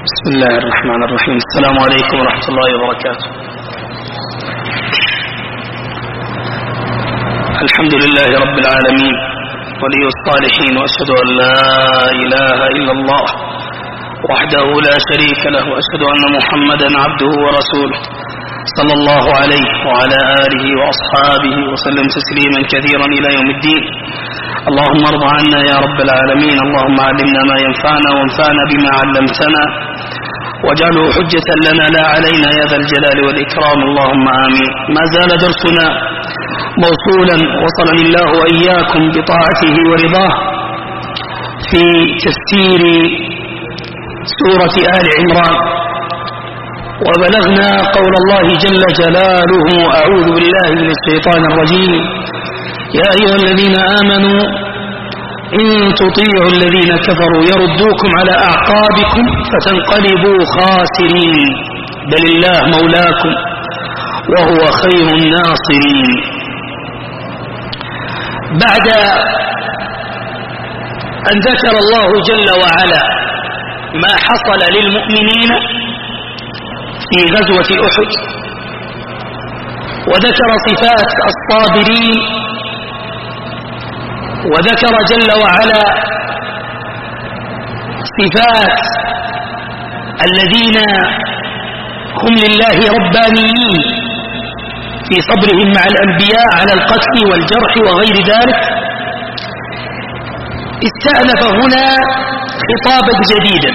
بسم الله الرحمن الرحيم. السلام عليكم ورحمة الله وبركاته. الحمد لله رب العالمين ولي الصالحين، وأشهد أن لا إله إلا الله وحده لا شريك له، وأشهد أن محمدا عبده ورسوله صلى الله عليه وعلى آله وأصحابه وسلم تسليما كثيرا إلى يوم الدين. اللهم ارض عنا يا رب العالمين. اللهم علمنا ما ينفعنا وانفعنا بما علمتنا واجعله حجة لنا لا علينا يا ذا الجلال والإكرام، اللهم آمين. ما زال درسنا موصولا وصلني الله وإياكم بطاعته ورضاه في تفسير سورة آل عمران، وبلغنا قول الله جل جلاله: أعوذ بالله من الشيطان الرجيم. يا أيها الذين آمنوا إن تطيعوا الذين كفروا يردوكم على أعقابكم فتنقلبوا خاسرين، بل الله مولاكم وهو خير الناصرين. بعد أن ذكر الله جل وعلا ما حصل للمؤمنين في غزوة أحد، وذكر صفات الصابرين، وذكر جل وعلا صفات الذين هم لله ربانيين في صبرهم مع الأنبياء على القتل والجرح وغير ذلك، استأنف هنا خطابا جديدا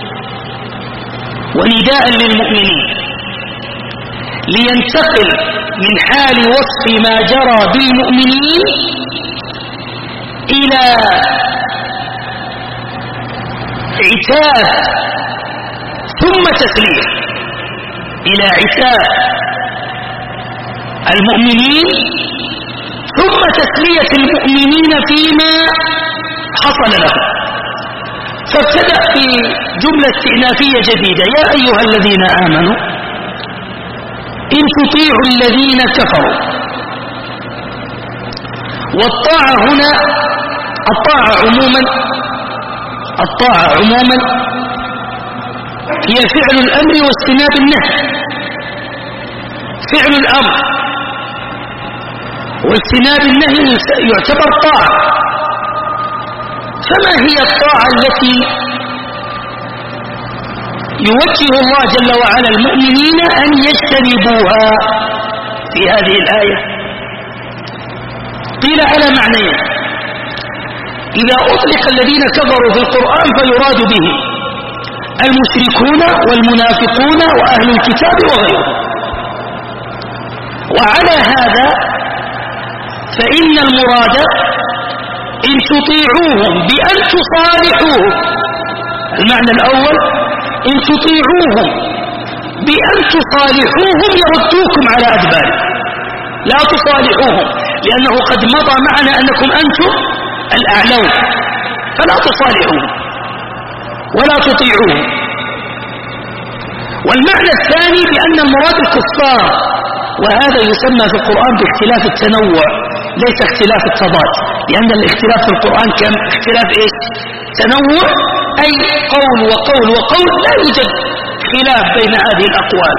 ونداء للمؤمنين لينتقل من حال وصف ما جرى بالمؤمنين إلى عتاب ثم تسلية، إلى عتاب المؤمنين ثم تسلية المؤمنين فيما حصل لهم. فابتدأ في جملة استئنافية جديدة: يا أيها الذين آمنوا إن تطيعوا الذين كفروا. والطاعة هنا الطاعة عموما هي فعل الأمر واجتناب النهي. فعل الأمر واجتناب النهي يعتبر طاعة. فما هي الطاعة التي يوجه الله جل وعلا المؤمنين أن يجتنبوها في هذه الآية؟ قيل على معنيين: إذا أطلق الذين كفروا في القرآن فيراد به المشركون والمنافقون وأهل الكتاب وغيرهم. وعلى هذا فإن المراد إن تطيعوهم بأن تصالحوهم. المعنى الأول: إن تطيعوهم بأن تصالحوهم يردوكم على أدباركم. لا تصالحوهم، لأنه قد مضى معنا أنكم أنتم الأعلون، فلا تصالحوهم ولا تطيعوهم. والمعنى الثاني بأن المراد الكفار، وهذا يسمى في القرآن باختلاف التنوع ليس اختلاف التضاد، لأن الاختلاف في القرآن كم اختلاف تنوع، أي قول وقول وقول، لا يوجد خلاف بين هذه الأقوال،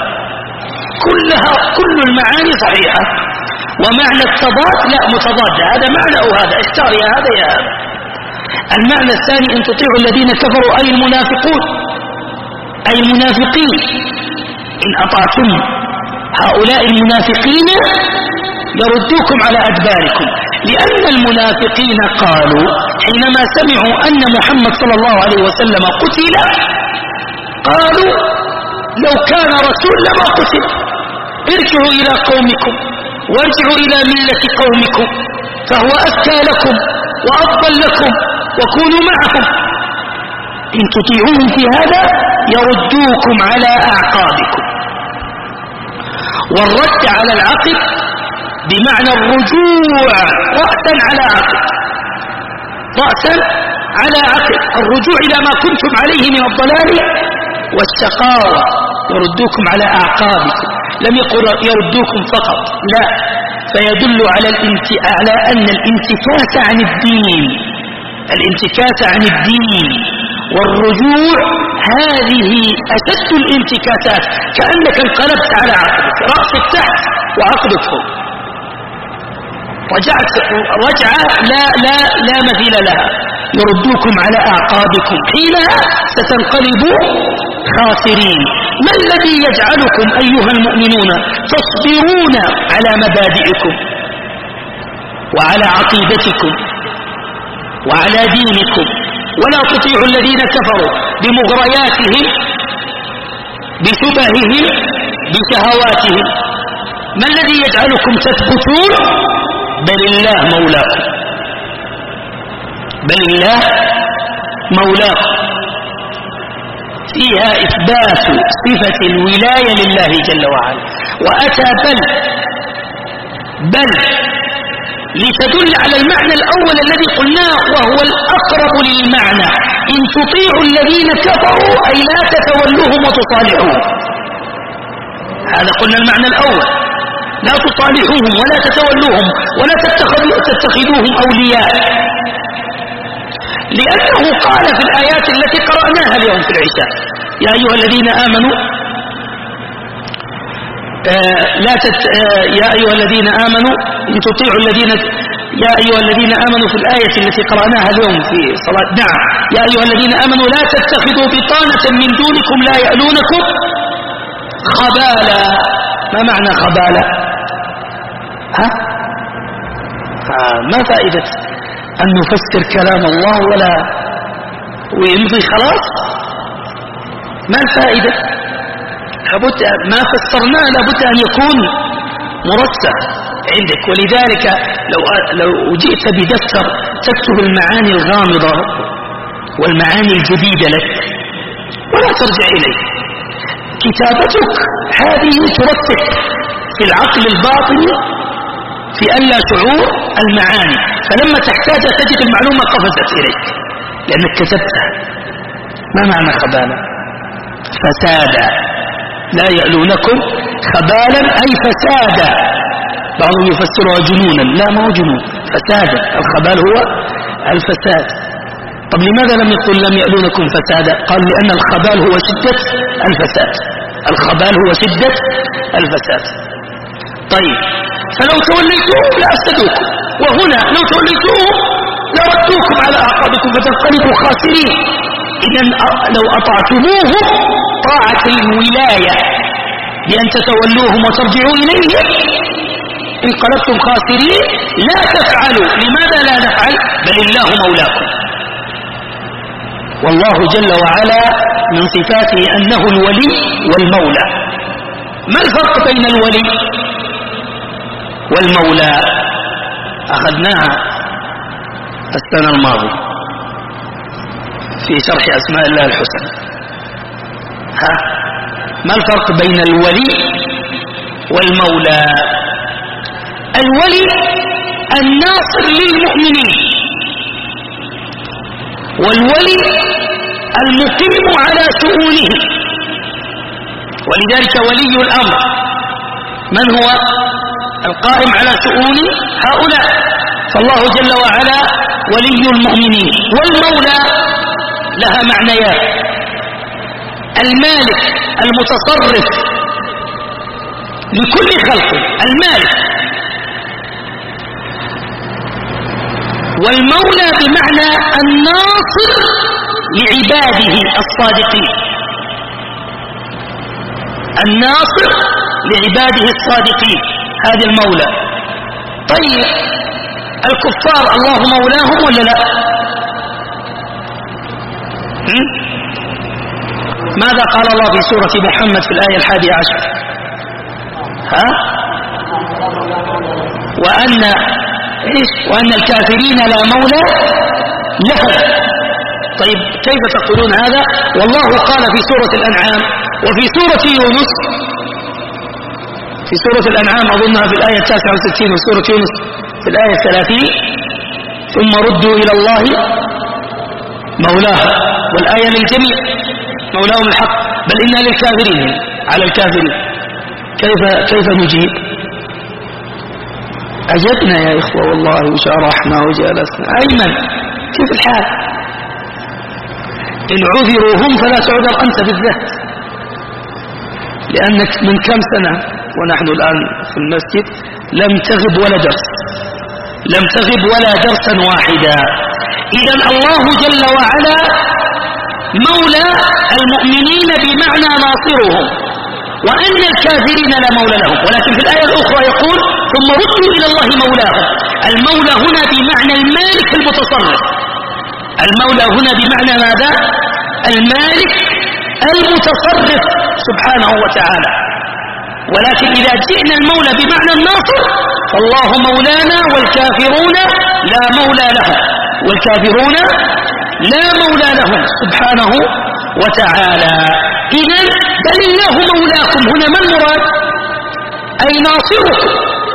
كل المعاني صحيحة. ومعنى التضاد لا متضاد، هذا معنى أو هذا، اختار يا هذا يا هذا. المعنى الثاني: أن تطيعوا الذين كفروا أي المنافقون، أي المنافقين. إن أطعتم هؤلاء المنافقين يردوكم على أدباركم، لأن المنافقين قالوا حينما سمعوا أن محمد صلى الله عليه وسلم قتل، قالوا: لو كان رسول لما قتل، ارجعوا إلى قومكم وارجعوا إلى ملة قومكم فهو أزكى لكم وأفضل لكم وكونوا معهم. إن تطيعوهم في هذا يردوكم على أعقابكم. والرد على العقب بمعنى الرجوع رأسا على عقب، رأسا على عقب، الرجوع إلى ما كنتم عليه من الضلال والشقاوة. يردوكم على أعقابكم، لم يقل يردوكم فقط، لا، فيدل على أن الانتكاس عن الدين، الانتكاس عن الدين والرجوع هذه أشد الانتكاسات، كأنك انقلبت على عقدك، رأسك تحت وعقدك فوق، رجعت رجعة لا مثيل لها، يردوكم على أعقابكم، حينها ستنقلبوا خاسرين. ما الذي يجعلكم أيها المؤمنون تصبرون على مبادئكم وعلى عقيدتكم وعلى دينكم، ولا تطيعوا الذين كفروا بمغرياتهم بشبههم بشهواتهم؟ ما الذي يجعلكم تثبتون؟ بل الله مولاكم، بل الله مولاكم. فيها إثبات صفة الولاية لله جل وعلا، وأتى بل لتدل على المعنى الأول الذي قلناه وهو الأقرب للمعنى، إن تطيعوا الذين كفروا أي لا تتولوهم وتصالحوهم. هذا قلنا المعنى الأول، لا تصالحوهم ولا تتولوهم ولا تتخذوهم أولياء، لأنه قال في الآيات التي قرأناها اليوم في العشاء: يا أيها الذين آمنوا يا أيها الذين آمنوا إن تطيعوا الذين، يا أيها الذين آمنوا في الآية التي قرأناها اليوم في صلاة، نعم، يا أيها الذين آمنوا لا تتخذوا بطانة من دونكم لا يألونكم خبالا. ما معنى خبالا؟ ما فائدة أن نفسر كلام الله ولا ويمضي خلاص؟ ما الفائدة؟ لابد ما فسرناه لابد أن يكون مرتب عندك. ولذلك لو جئت بدفتر تكتب المعاني الغامضة والمعاني الجديدة لك ولا ترجع إليه، كتابتك هذه ترتب في العقل الباطني في ألا شعور المعاني، فلما تحتاج تجد المعلومة قفزت إليك لأنك كتبتها. ما معنى خبالا؟ فسادا، لا يألونكم خبالا أي فسادا، بعضهم يفسرها جنونا، لا ما هو جنون، فسادا، الخبال هو الفساد. طب لماذا لم يقل لم يألونكم فسادا؟ قال لأن الخبال هو شدة الفساد، الخبال هو شدة الفساد. طيب فلو توليتوهم لأفسدوكم، وهنا لو توليتوهم لردوكم على أعقابكم فتنقلبوا خاسرين. إذن لو أطعتموهم طاعة الولاية بأن تتولوهم وترجعوا إليهم انقلبتم خاسرين. لا تفعلوا، لماذا لا نفعل؟ بل الله مولاكم. والله جل وعلا من صفاته أنه الولي والمولى. ما الفرق بين الولي والمولى؟ أخذناها السنة الماضية في شرح أسماء الله الحسنى. ما الفرق بين الولي والمولى؟ الولي الناصر للمؤمنين، والولي المقيم على شؤونه، ولذلك ولي الأمر من هو؟ القائم على شؤون هؤلاء، فالله جل وعلا ولي المؤمنين. والمولى لها معنيان: المالك المتصرف لكل خلقه، المالك، والمولى بمعنى الناصر لعباده الصادقين، الناصر لعباده الصادقين، هذا المولى. طيب الكفار الله مولاهم ولا لا؟ ماذا قال الله في سورة محمد في الآية 11؟ وأن الكافرين لا مولى لهم. طيب كيف تقولون هذا والله قال في سورة الأنعام وفي سورة يونس، في سورة الأنعام أظنها في الآية 69 وسورة يونس في الآية 30: ثم ردوا إلى الله مولاهم، والآية للجميع مولاهم الحق، بل إنا للكافرين على الكافرين. كيف نجيب؟ أجبنا يا إخوة والله وشرحنا وجلسنا. أيمن كيف الحال؟ إن عذروا هم فلا تعذر أنت بالذات، لأنك من كم سنة ونحن الآن في المسجد لم تغب ولا درس، لم تغب ولا درسا واحدا. إذا الله جل وعلا مولى المؤمنين بمعنى ناصرهم، وأن الكافرين لا مولى لهم. ولكن في الآية الأخرى يقول ثم ردوا إلى الله مولاهم. المولى هنا بمعنى المالك المتصرف، المولى هنا بمعنى ماذا؟ المالك المتصرف سبحانه وتعالى. ولكن إذا جئنا المولى بمعنى الناصر فالله مولانا والكافرون لا مولى لهم، والكافرون لا مولى لهم سبحانه وتعالى. إذن بل الله مولاكم، هنا ما المراد؟ أي ناصركم.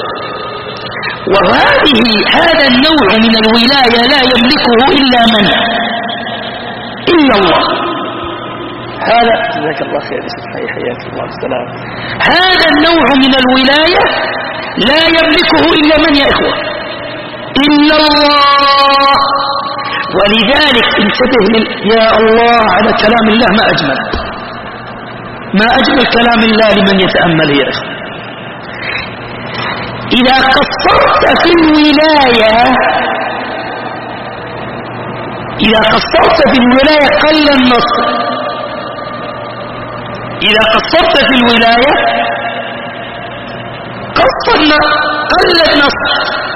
هذا النوع من الولاية لا يملكه إلا من؟ إلا الله. هذا جزاك الله خير، حياك الله السلام. هذا النوع من الولاية لا يملكه إلا من يا إخوة؟ إلا الله. ولذلك انتبه يا الله على كلام الله، ما أجمل، ما أجمل كلام الله لمن يتأمل يا إخوة. إذا قصرت في الولاية، إذا قصرت في الولاية قل النصر، إذا قصرت في الولاية قل النصر.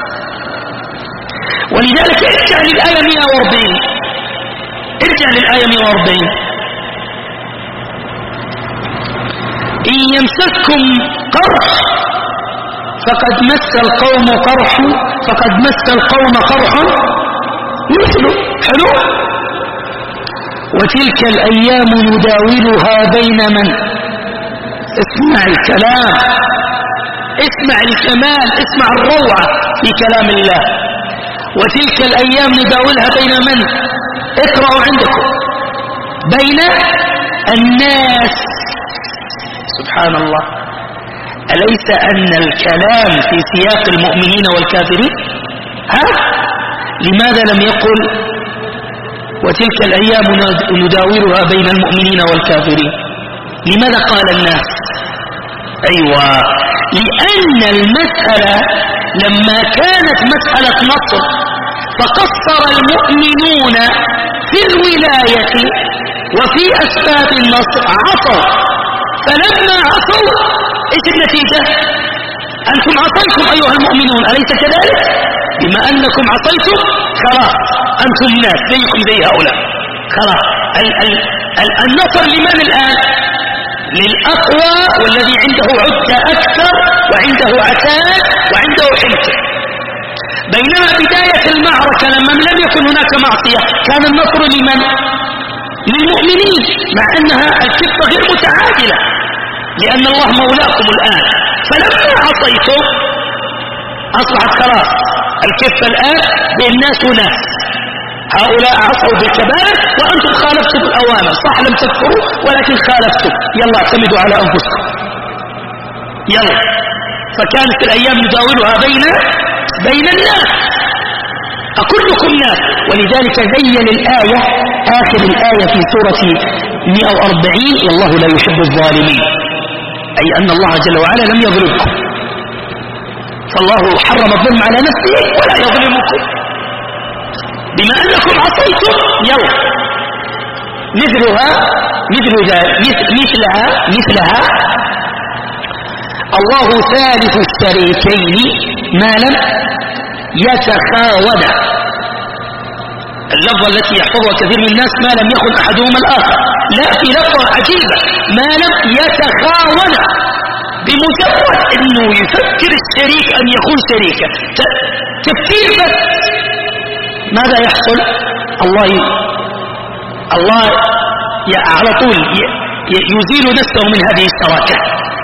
ولذلك ارجع للآية 140، ارجع للآية 140. إن يمسككم قرح فقد مس القوم قرح مثله. حلو. وتلك الأيام نداولها بين من؟ اسمع الكلام، اسمع الكمال، اسمع الروعة في كلام الله. وتلك الأيام نداولها بين من؟ اقرأوا عندكم، بين الناس. سبحان الله. أليس أن الكلام في سياق المؤمنين والكافرين؟ لماذا لم يقل وتلك الأيام نداولها بين المؤمنين والكافرين؟ لماذا قال الناس؟ أيوة، لأن المسألة لما كانت مسألة نصر فقصر المؤمنون في الولاية وفي أسباب النصر، عصوا. فلما عصوا ايش النتيجة؟ أنتم عصيتم أيها المؤمنون، أليس كذلك؟ بما أنكم عصيتم خلاص أنتم ناس زيكم زي هؤلاء، خلاص. النصر لمن الآن؟ للأقوى، والذي عنده عدة أكثر وعنده عتاد وعنده حنكة. بينما بداية المعركة لما لم يكن هناك معصية كان النصر لمن؟ للمؤمنين، مع أنها الكفة غير متعادلة، لأن الله مولاكم الآن. فلما عصيتم أصبحت خلاص الكفة الآن بالناس وناس، هؤلاء عصوا بالكبائر وأنتم خالفتم الأوامر، صح لم تكفروا ولكن خالفتم، يلا اعتمدوا على أنفسكم يلا. فكانت الأيام نداولها بين الناس، أكلكم ناس. ولذلك زين الآية، آخر الآية في سورة 140 والله لا يحب الظالمين، أي أن الله جل وعلا لم يظلمكم، فالله حرم الظلم على نفسه ولا يظلمكم. بما أنكم عصيتم يلا مثلها الله ثالث الشريكين ما لم يتخاونا. اللفظة التي يحفظها كثير من الناس ما لم يخن أحدهما الآخر، لا، في لفظة عجيبة ما لم يتخاونا. بمجرد أنه يفكر الشريك أن يكون شريكا، تفكير بس، ماذا يحصل؟ الله على طول يزيل نفسه من هذه الشراكة،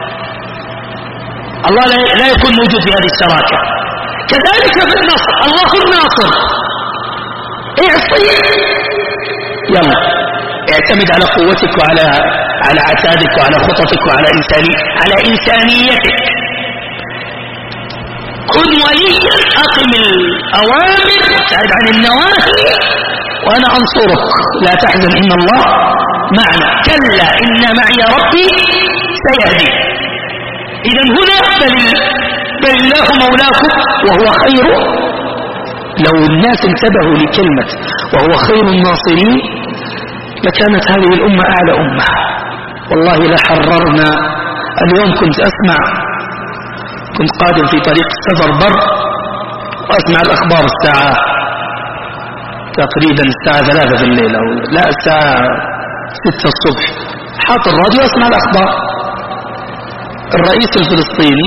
الله لا يكون موجود في هذه الشراكة. كذلك في النصر، الله الناصر، اعصي يلا اعتمد على قوتك وعلى عتادك وعلى خططك وعلى إنسانيتك، كن وليا، أقم الأوامر وابتعد عن النواهي، وأنا أنصرك لا تحزن إن الله معنا. كلا إن معي ربي سيهدي. إذن هنا بل الله مولاكم وهو خير. لو الناس انتبهوا لكلمة وهو خير الناصرين لكانت هذه الأمة أعلى أمة والله. لحررنا. اليوم كنت قادم في طريق السفر بر وأسمع الأخبار الساعة تقريبا الساعة 3 في الليل أو لا الساعة 6 الصبح. حاط الراديو أسمع الأخبار. الرئيس الفلسطيني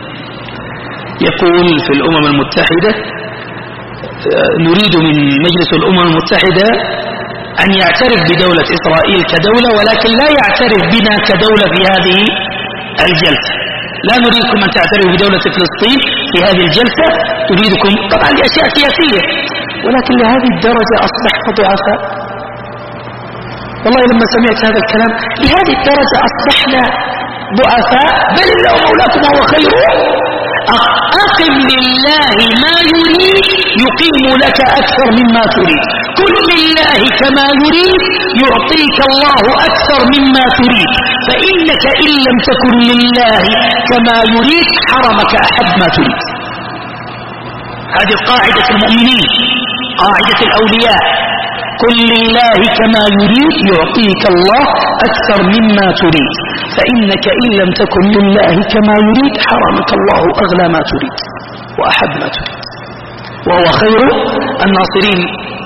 يقول في الأمم المتحدة نريد من مجلس الأمم المتحدة أن يعترف بدولة إسرائيل كدولة ولكن لا يعترف بنا كدولة في هذه الجلسة. لا نريدكم أن تعترفوا بدولة فلسطين في هذه الجلسة. تريدكم طبعا لأشياء سياسية ولكن لهذه الدرجة أصبحنا ضعفاء. والله لما سمعت هذا الكلام لهذه الدرجة أصبحنا ضعفاء. بل الله مولاكم وهو خير. أقم لله ما يريد يقيم لك أكثر مما تريد. كن لله كما يريد يعطيك الله أكثر مما تريد. فإنك إن لم تكن لله كما يريد حرمك أحد ما تريد. هذه قاعدة المؤمنين قاعدة الأولياء. كن لله كما يريد يعطيك الله أكثر مما تريد. فإنك إن لم تكن لله كما يريد حرمك الله أغلى ما تريد وأحب ما تريد وهو خير الناصرين.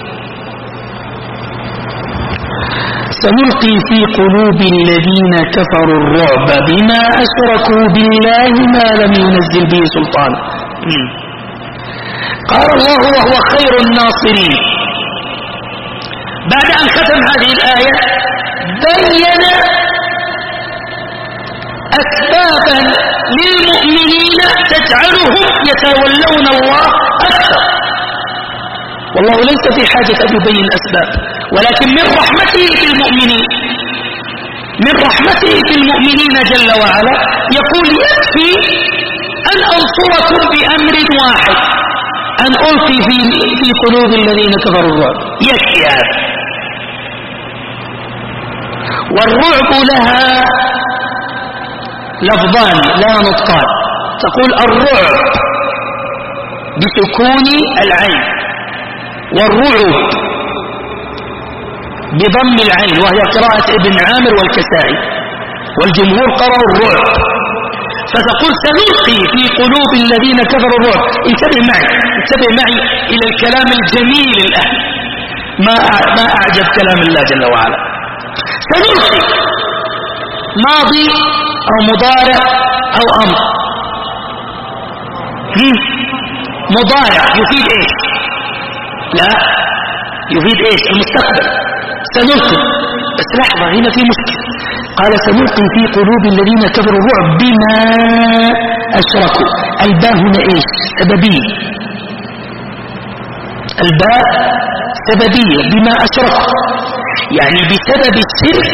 سنلقي في قلوب الذين كفروا الرعب بما أشركوا بالله ما لم ينزل به سلطان. قال الله وهو خير الناصرين. بعد أن ختم هذه الآية بين أسبابا للمؤمنين تجعلهم يتولون الله أكثر. والله ليس في حاجة أن يبين أسباب ولكن من رحمته بالمؤمنين جل وعلا يقول يكفي أن أنصركم بأمر واحد أن ألقي في قلوب الذين كفروا الرعب. يكفي هذا. والرعب لها لفظان لا نطقان. تقول الرعب بسكون العين والرعب بضم العين وهي قراءة ابن عامر والكسائي والجمهور قرأوا الرعب. فتقول سنلقي في قلوب الذين كفروا الرعب. انتبه معي إلى الكلام الجميل الآن. ما أعجب كلام الله جل وعلا. سنلقي ماضي أو مضارع أو أمر. مضارع يفيد إيش؟ لا يفيد إيش؟ المستقبل. سنلقي. بس لحظة هنا في مشكلة. قال سنلقي في قلوب الذين كفروا الرعب بما أشركوا. الباء هنا إيش؟ سببية. الباء سببية بما أشركوا يعني بسبب الشرك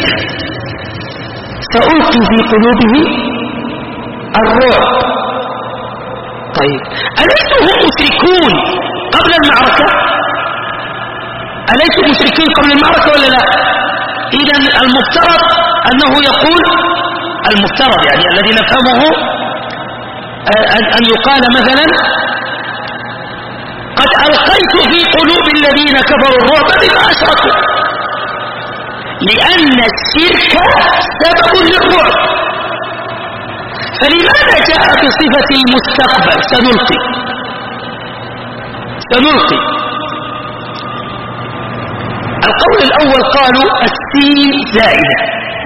سألقي في قلوبه الرعب. طيب أليسوا هم مشركون قبل المعركة؟ أليسوا مشركين قبل المعركة ولا لا؟ إذن المفترض أنه يقول المفترض يعني الذي نفهمه أن يقال مثلا قد ألقيت في قلوب الذين كفروا الرعب بما أشركوا لأن الشرك سبب للرعب. فلماذا جاء بصفة المستقبل سنلقي؟ القول الأول قالوا السين زائدة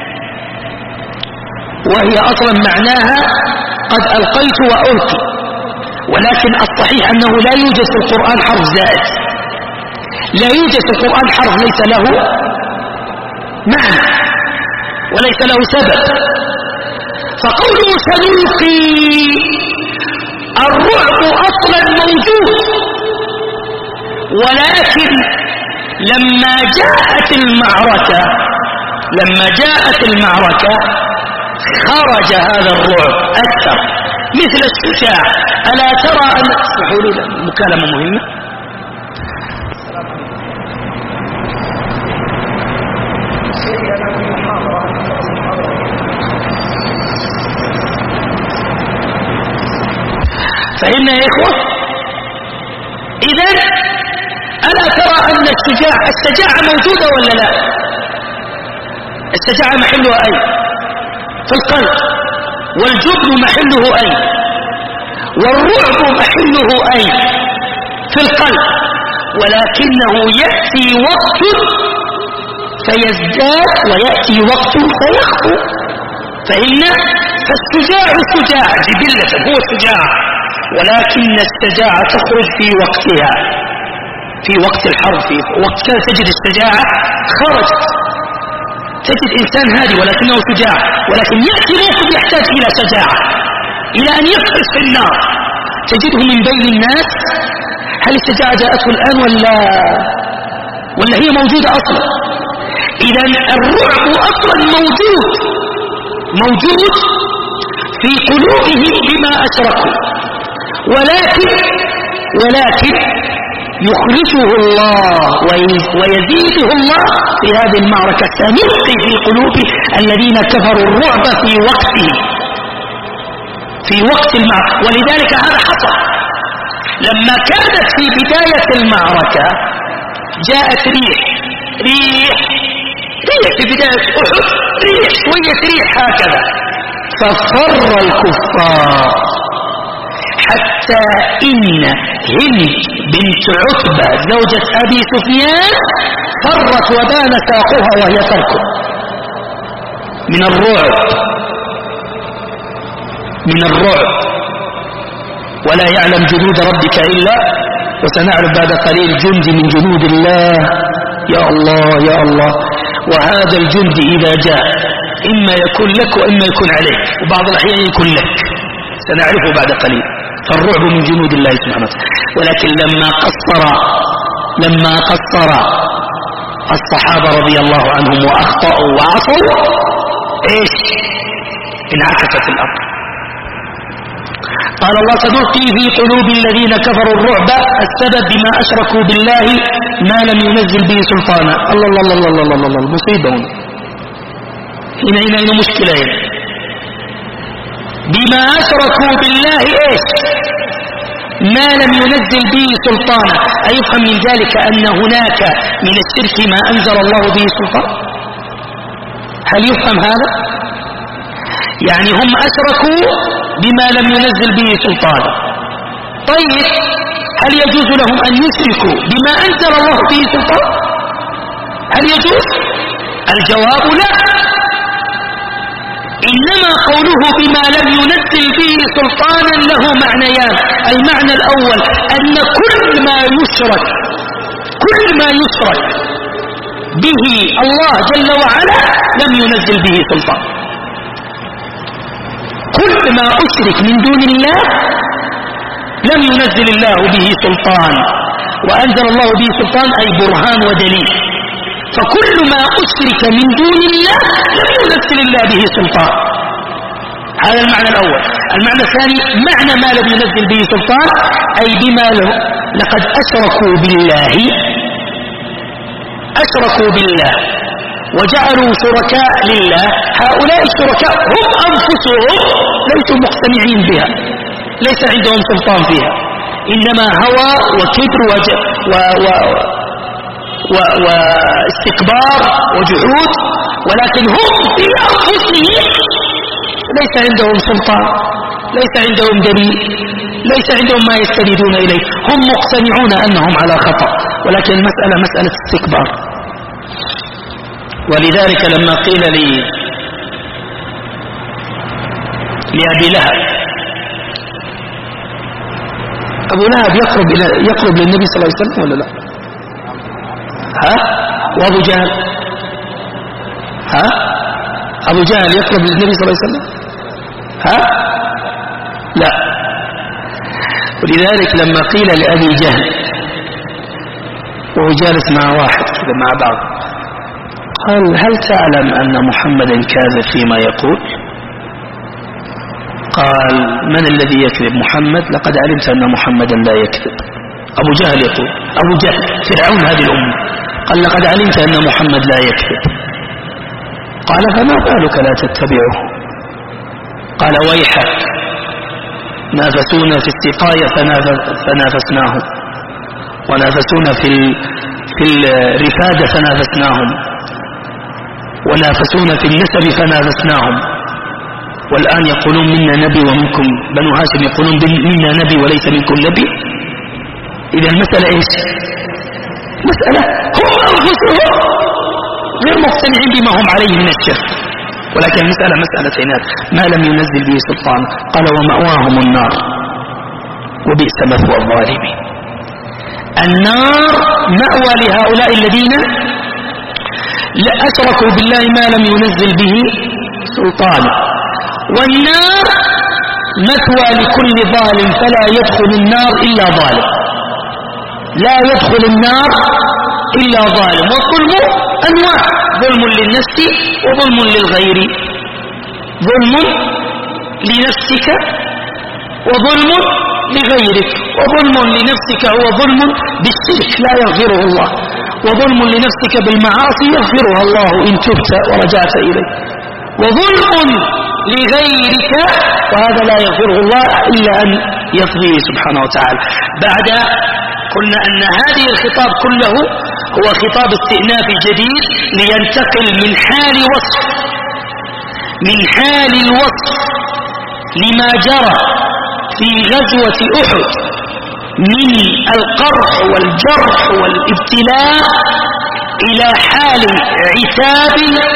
وهي أصلا معناها قد ألقيت وألقي. ولكن الصحيح أنه لا يوجد في القرآن حرف زائد. لا يوجد في القرآن حرف ليس له معنى وليس له سبب. فقوله سنلقي الرعب أصلا موجود ولكن لما جاءت المعركة خرج هذا الرعب أكثر مثل الشجاع. ألا ترى أن اسمحوا لي مكالمة مهمة. فهمنا يا إخوة؟ إذن ألا ترى أن الشجاعة موجودة ولا لا؟ الشجاعة محلها أين؟ في القلب. والجبن محله أين؟ والرعب محله أين؟ في القلب. ولكنه يأتي وقت فيزداد ويأتي وقت فيخفو. فالشجاع جبلة هو الشجاع، ولكن الشجاعة تخرج في وقتها، في وقت الحرب، في وقت كان تجد الشجاعة خرجت، تجد إنسان هادي ولكنه شجاع، ولكن يأتي موقف يحتاج إلى شجاعة، إلى أن يفرس في النار، تجده من بين الناس. هل الشجاعة جاءته الآن ولا هي موجودة أصلا؟ إذا الرعب أصلا موجود في قلوبهم بما أشركوا، ولكن يخرجه الله ويزيده الله في هذه المعركة. سنلقي في قلوب الذين كفروا الرعب في وقت المعركة. ولذلك هذا حصل لما كانت في بداية المعركة، جاءت ريح في بداية أحد، شوية ريح هكذا، ففر الكفار حتى إن هند بنت عتبة زوجة أبي سفيان فرت وبان ساقها وهي تركض من الرعب. ولا يعلم جنود ربك إلا، وسنعرف بعد قليل جند من جنود الله. يا الله يا الله. وهذا الجند إذا جاء إما يكون لك وإما يكون عليك، وبعض الأحيان يكون لك، سنعرفه بعد قليل. فالرعب من جنود الله سبحانه وتعالى. ولكن لما قصر الصحابة رضي الله عنهم وأخطأوا وعصوا، انعكست الأمر. قال الله: سنلقي في قلوب الذين كفروا الرعب السبب بما أشركوا بالله ما لم ينزل به سلطانا. الله مصيبة هنا مشكلة. بما أشركوا بالله ما لم ينزل به سلطانا. أيفهم من ذلك أن هناك من الشرك ما أنزل الله به سلطان؟ هل يفهم هذا؟ يعني هم أشركوا بما لم ينزل به سلطانا. طيب هل يجوز لهم أن يشركوا بما أنزل الله به سلطان؟ هل يجوز؟ الجواب لا. إنما قوله بما لم ينزل به سلطانا له معنيان. المعنى الأول أن كل ما يشرك به الله جل وعلا لم ينزل به سلطان. كل ما أشرك من دون الله لم ينزل الله به سلطان، وأنزل الله به سلطان أي برهان ودليل. فكل ما أشرك من دون الله لم ينزل الله به سلطان. هذا المعنى الأول. المعنى الثاني معنى ما لم ينزل به سلطان أي بما لقد أشركوا بالله وجعلوا شركاء لله. هؤلاء الشركاء هم أنفسهم ليسوا مقتنعين بها، ليس عندهم سلطان فيها، إنما هوى وكبر واستكبار وجحود، ولكن هم في أنفسهم ليس عندهم سلطان، ليس عندهم دليل، ليس عندهم ما يستندون إليه. هم مقتنعون أنهم على خطأ، ولكن المسألة مسألة استكبار. ولذلك لما قيل لأبي لهب، أبو لهب يقرب للنبي صلى الله عليه وسلم ولا لا؟ وأبو جهل أبو جهل يقرب للنبي صلى الله عليه وسلم؟ لا. ولذلك لما قيل لأبي جهل وهو جالس مع واحد كذا مع بعض، قال: هل تعلم أن محمدا كاذب فيما يقول؟ قال: من الذي يكذب؟ محمد. لقد علمت أن محمدا لا يكذب. أبو جهل يقول، أبو جهل فرعون هذه الأمة، قال: لقد علمت أن محمد لا يكذب. قال: فما بالك لا تتبعه؟ قال: ويحك نافسونا في السقاية فنافسناهم، ونافسونا في الرفادة فنافسناهم، ونافسونا في النسب فنافسناهم، والآن يقولون منا نبي ومنكم بنو هاشم يقولون منا نبي وليس منكم نبي. إذا المسألة إيش؟ مسألة هم أنفسهم غير مقتنعين بما هم عليه من الشرك، ولكن المسألة مسألة عناد ما لم ينزل به سلطان. قال ومأواهم النار وبئس مثوى الظالمين. النار مأوى لهؤلاء الذين أشركوا بالله ما لم ينزل به سلطان، والنار مثوى لكل ظالم فلا يدخل النار إلا ظالم، لا يدخل النار إلا ظالم. والظلم أنواع، ظلم للنفس وظلم للغير، ظلم لنفسك وظلم لغيرك، وظلم لنفسك هو ظلم بالشرك لا يغفره الله، وظلم لنفسك بالمعاصي يغفرها الله إن تبت ورجعت إليه، وظلم لغيرك وهذا لا يغفره الله إلا أن يطغيه سبحانه وتعالى. بعد قلنا أن هذه الخطاب كله هو خطاب استئناف جديد لينتقل من حال الوصف لما جرى في غزوة أحد من القرح والجرح والابتلاء إلى حال عتاب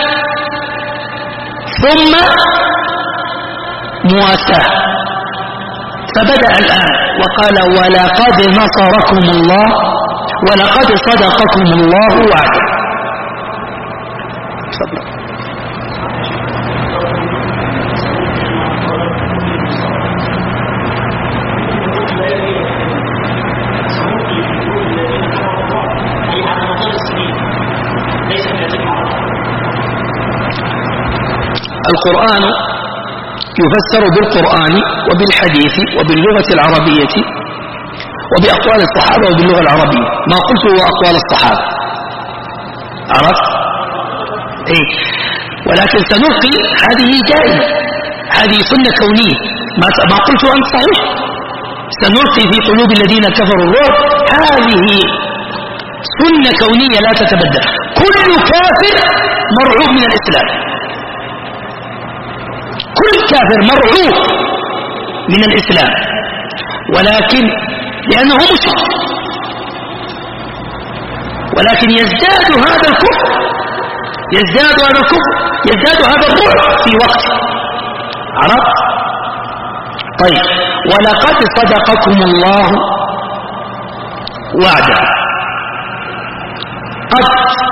ثم مواساة. فبدأ الآن وقال ولقد نصركم الله ولقد صدقكم الله وعده. القرآن يفسر بالقرآن وبالحديث وباللغة العربية وبأقوال الصحابة وباللغة العربية. ما قلت هو أقوال الصحابة، عرفت؟ إيه؟ ولكن سنلقي هذه جائزة، هذه سنة كونية، ما قلت أنت صحيح. سنلقي في قلوب الذين كفروا الرعب، هذه سنة كونية لا تتبدل. كل كافر مرعوب من الإسلام، كل كافر مرعوب من الإسلام، ولكن لأنه مشرك، ولكن يزداد هذا الكفر يزداد هذا الرعب في وقت، عرفت؟ طيب ولقد صدقكم الله وعده. قد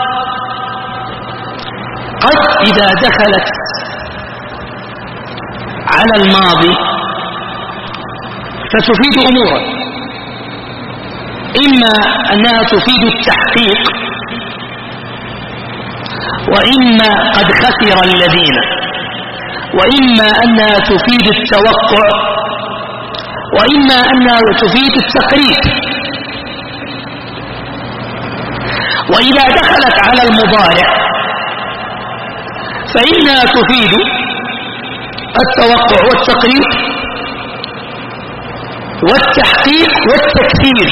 إذا دخلت على الماضي فتفيد أمورا، إما أنها تفيد التحقيق، وإما قد خسر الذين، وإما أنها تفيد التوقع، وإما أنها تفيد التقريب. وإذا دخلت على المضارع فإنها تفيد التوقع والتقريب والتحقيق والتكثير.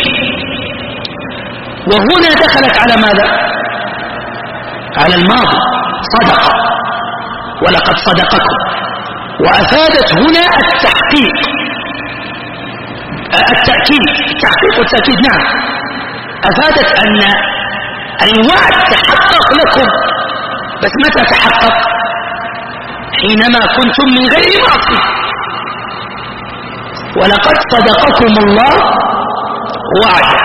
وهنا دخلت على ماذا؟ على الماضي، صدق ولقد صدقكم، وأفادت هنا التحقيق التحقيق والتأكيد. نعم، أفادت أن الوعد تحقق لكم، بس متى تحقق؟ حينما كنتم من غير معصية. ولقد صدقكم الله وعده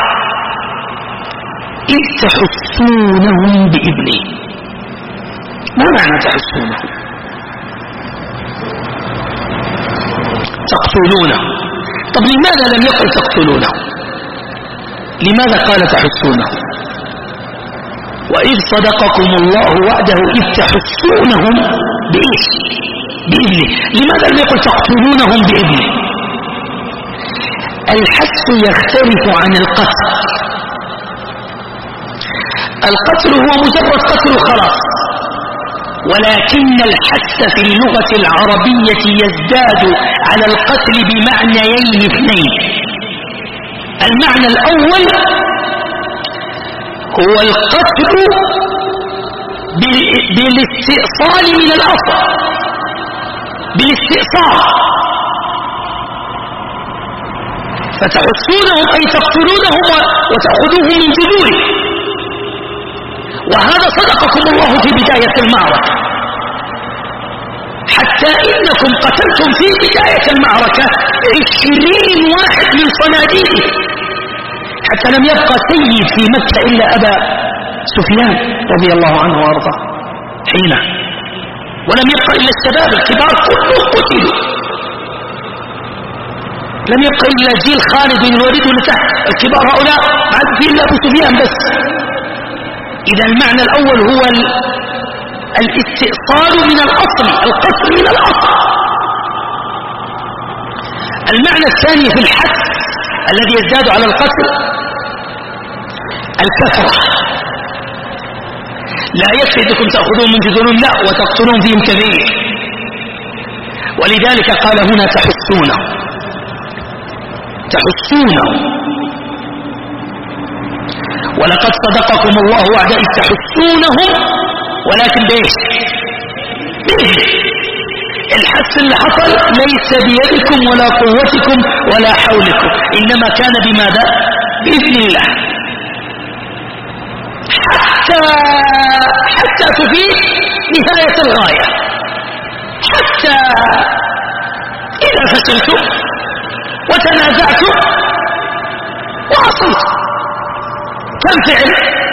إذ تحسونهم بإذنه. ما معنى تحسونهم؟ تقتلونه. طب لماذا لم يقل تقتلونه؟ لماذا قال تحسونه؟ وإذ صدقكم الله وعده إذ تحسونهم بإيش؟ بإذنه. لماذا لم يقل تقتلونهم بإذنه؟ الحس يختلف عن القتل. القتل هو مجرد قتل خلاص، ولكن الحث في اللغة العربية يزداد على القتل بمعنيين اثنين. المعنى الأول هو القتل بالاستئصال من الأصل، بالاستئصال، فتحسونهم أي تقتلونهم وتأخذوهم من جذوره. وهذا صدقكم الله في بداية المعركة، حتى إنكم قتلتم في بداية المعركة 20 واحد من صناديده، حتى لم يبقى سيد في مكة إلا أبا سفيان رضي الله عنه وارضاه حينه، ولم يبقى إلا الشباب الكبار كلهم قتلوا، لم يبقى إلا جيل خالد بن الوليد ونتاح الكبار هؤلاء ما عاد في إلا أبو سفيان بس. إذا المعنى الأول هو الاستئصال من الأصل، القتل من الأصل. المعنى الثاني في الحث الذي يزداد على القتل الكثرة، لا يكفي أنكم تأخذون من جذورهم، لا، وتقتلون فيهم كثير. ولذلك قال هنا تحسونه، ولقد صدقكم الله وعد إذ تحسونهم، ولكن بإيش؟ الحس اللي حصل ليس بيدكم ولا قوتكم ولا حولكم، إنما كان بماذا؟ بإذن الله، حتى تفيد نهاية الغاية، حتى إذا فشلتم وتنازعتم وعصيتم. كم فعل؟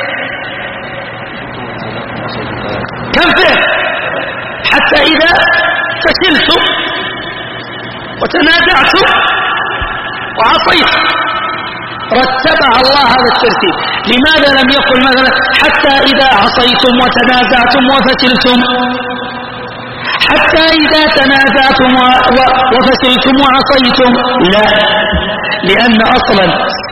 حتى إذا فشلتم وتنازعتم وعصيتم، رتبها الله هذا الترتيب. لماذا لم يقل مثلا حتى إذا عصيتم وتنازعتم وفشلتم، حتى إذا تنازعتم وفشلتم وعصيتم؟ لا، لأن أصلا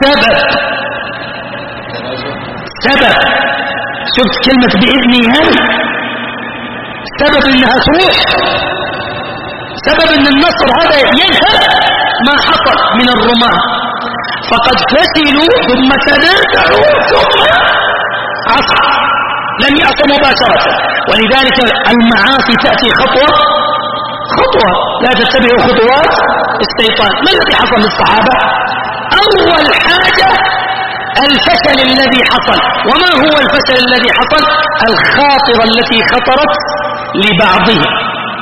سبب شفت كلمة بإذني هذه، سبب إنها تروح، سبب إن النصر هذا يذهب ما حصل من الرماة، فقد فشلوا ثم تنازعوا ثم عصوا، لم يعصوا مباشرة. ولذلك المعاصي تأتي خطوة لا تتبعوا خطوات الشيطان. ما الذي حصل للصحابة؟ أول حاجة الفشل الذي حصل. وما هو الفشل الذي حصل؟ الخاطرة التي خطرت لبعضهم،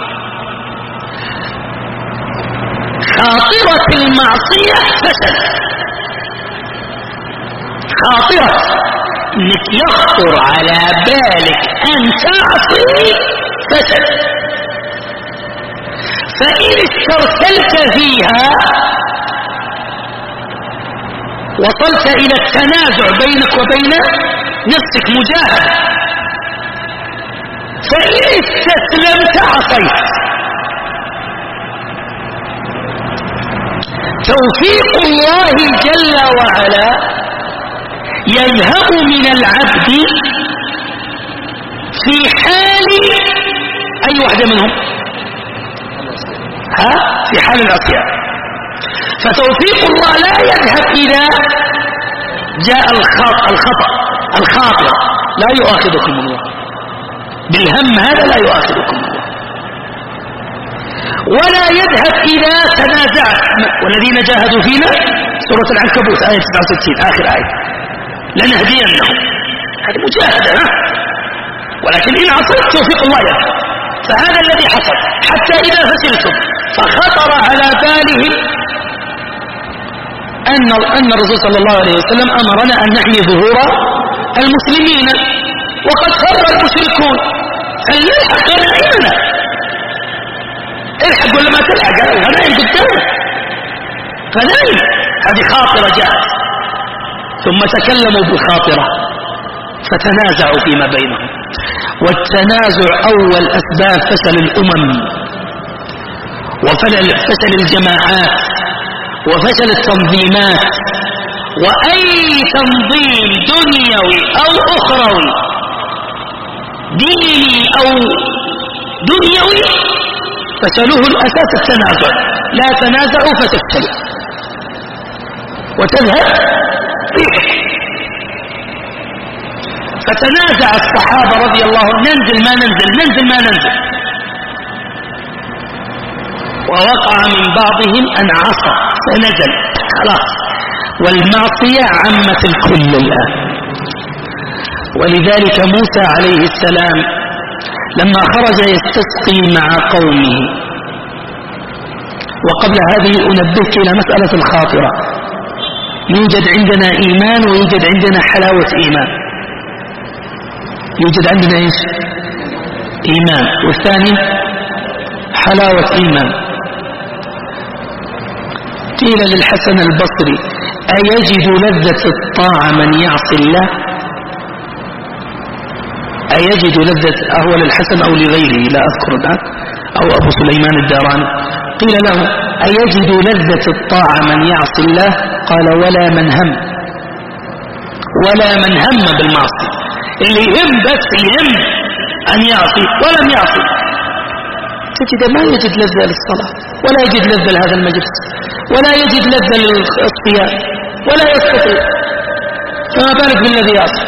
خاطرة المعصية فشل، خاطرة انك يخطر على بالك ان تعصي فشل. فإن استرسلت فيها وصلت إلى التنازع بينك وبين نفسك مجاهدة، فإن استسلمت عصيت. توفيق الله جل وعلا يذهب من العبد في حال أي واحدة منهم؟ في حال العصيان. فتوفيق الله لا يذهب إذا جاء الخاطر، لا يؤاخذكم الله بالهم، هذا لا يؤاخذكم الله. ولا يذهب إذا تنازعت. والذين جاهدوا فينا سورة العنكبوت آية 69 آخر آية، لنهدينهم، هذه مجاهدة. ولكن إن عصيت توفيق الله يذهب. فهذا الذي حصل، حتى إذا فشلتم فخطر على بالهم أن الرسول صلى الله عليه وسلم أمرنا أن نحمي ظهور المسلمين وقد فر المشركون، فلنلحق غنائمنا. الحق ولا ما تلحق؟ الغنائم قدامك، غنائم. هذه خاطرة جاءت، ثم تكلموا بالخاطرة فتنازعوا فيما بينهم. والتنازع أول أسباب فشل الأمم وفشل الجماعات وفشل التنظيمات. وأي تنظيم دنيوي أو أخروي، ديني أو دنيوي فسألوه الأساس التنازع، لا تنازعوا فتفشلوا وتذهب ريحكم. فتنازع الصحابة رضي الله عنهم، ننزل ما ننزل، ننزل ما ننزل. ووقع من بعضهم أن عصى فنزل خلاص، والمعصية عمت الكل الآن. ولذلك موسى عليه السلام لما خرج يستسقي مع قومه، وقبل هذه أنبهك إلى مسألة خاطرة، يوجد عندنا إيمان ويوجد عندنا حلاوة إيمان. يوجد عندنا إيش؟ إيمان، والثاني حلاوة إيمان. قيل للحسن البصري: أيجد لذة الطاعة من يعصي الله؟ أيجد لذة، أهو للحسن أو لغيره لا أذكر الآن، أو أبو سليمان الداراني. قيل له: أيجد لذة الطاعة من يعصي الله؟ قال: ولا من هم، ولا من هم بالمعصية. اللي يهم بس يهم أن يعصي ولم يعصي، تجد ما يجد لذة للصلاة، ولا يجد لذة لهذا المجلس، ولا يجد لذة للصيام، ولا يستطيع، فما بالك بالذي يعصي.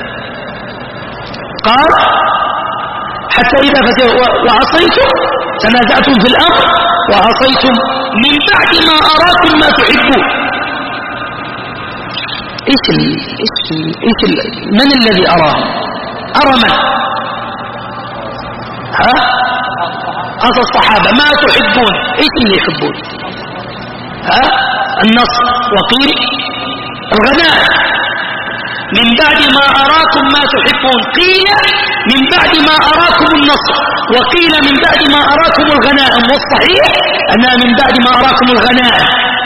قال: حتى إذا وعصيتم تنازعتم في الأمر وعصيتم من بعد ما أراكم ما تحبون. من الذي أراه؟ أرى من؟ أرى الصحابة ما تحبون. إيش اللي يحبون؟ النصر، وقيل الغنائم. من بعد ما أراكم ما تحبون، قيل من بعد ما أراكم النصر، وقيل من بعد ما أراكم الغنائم، والصحيح أنها من بعد ما أراكم الغنائم.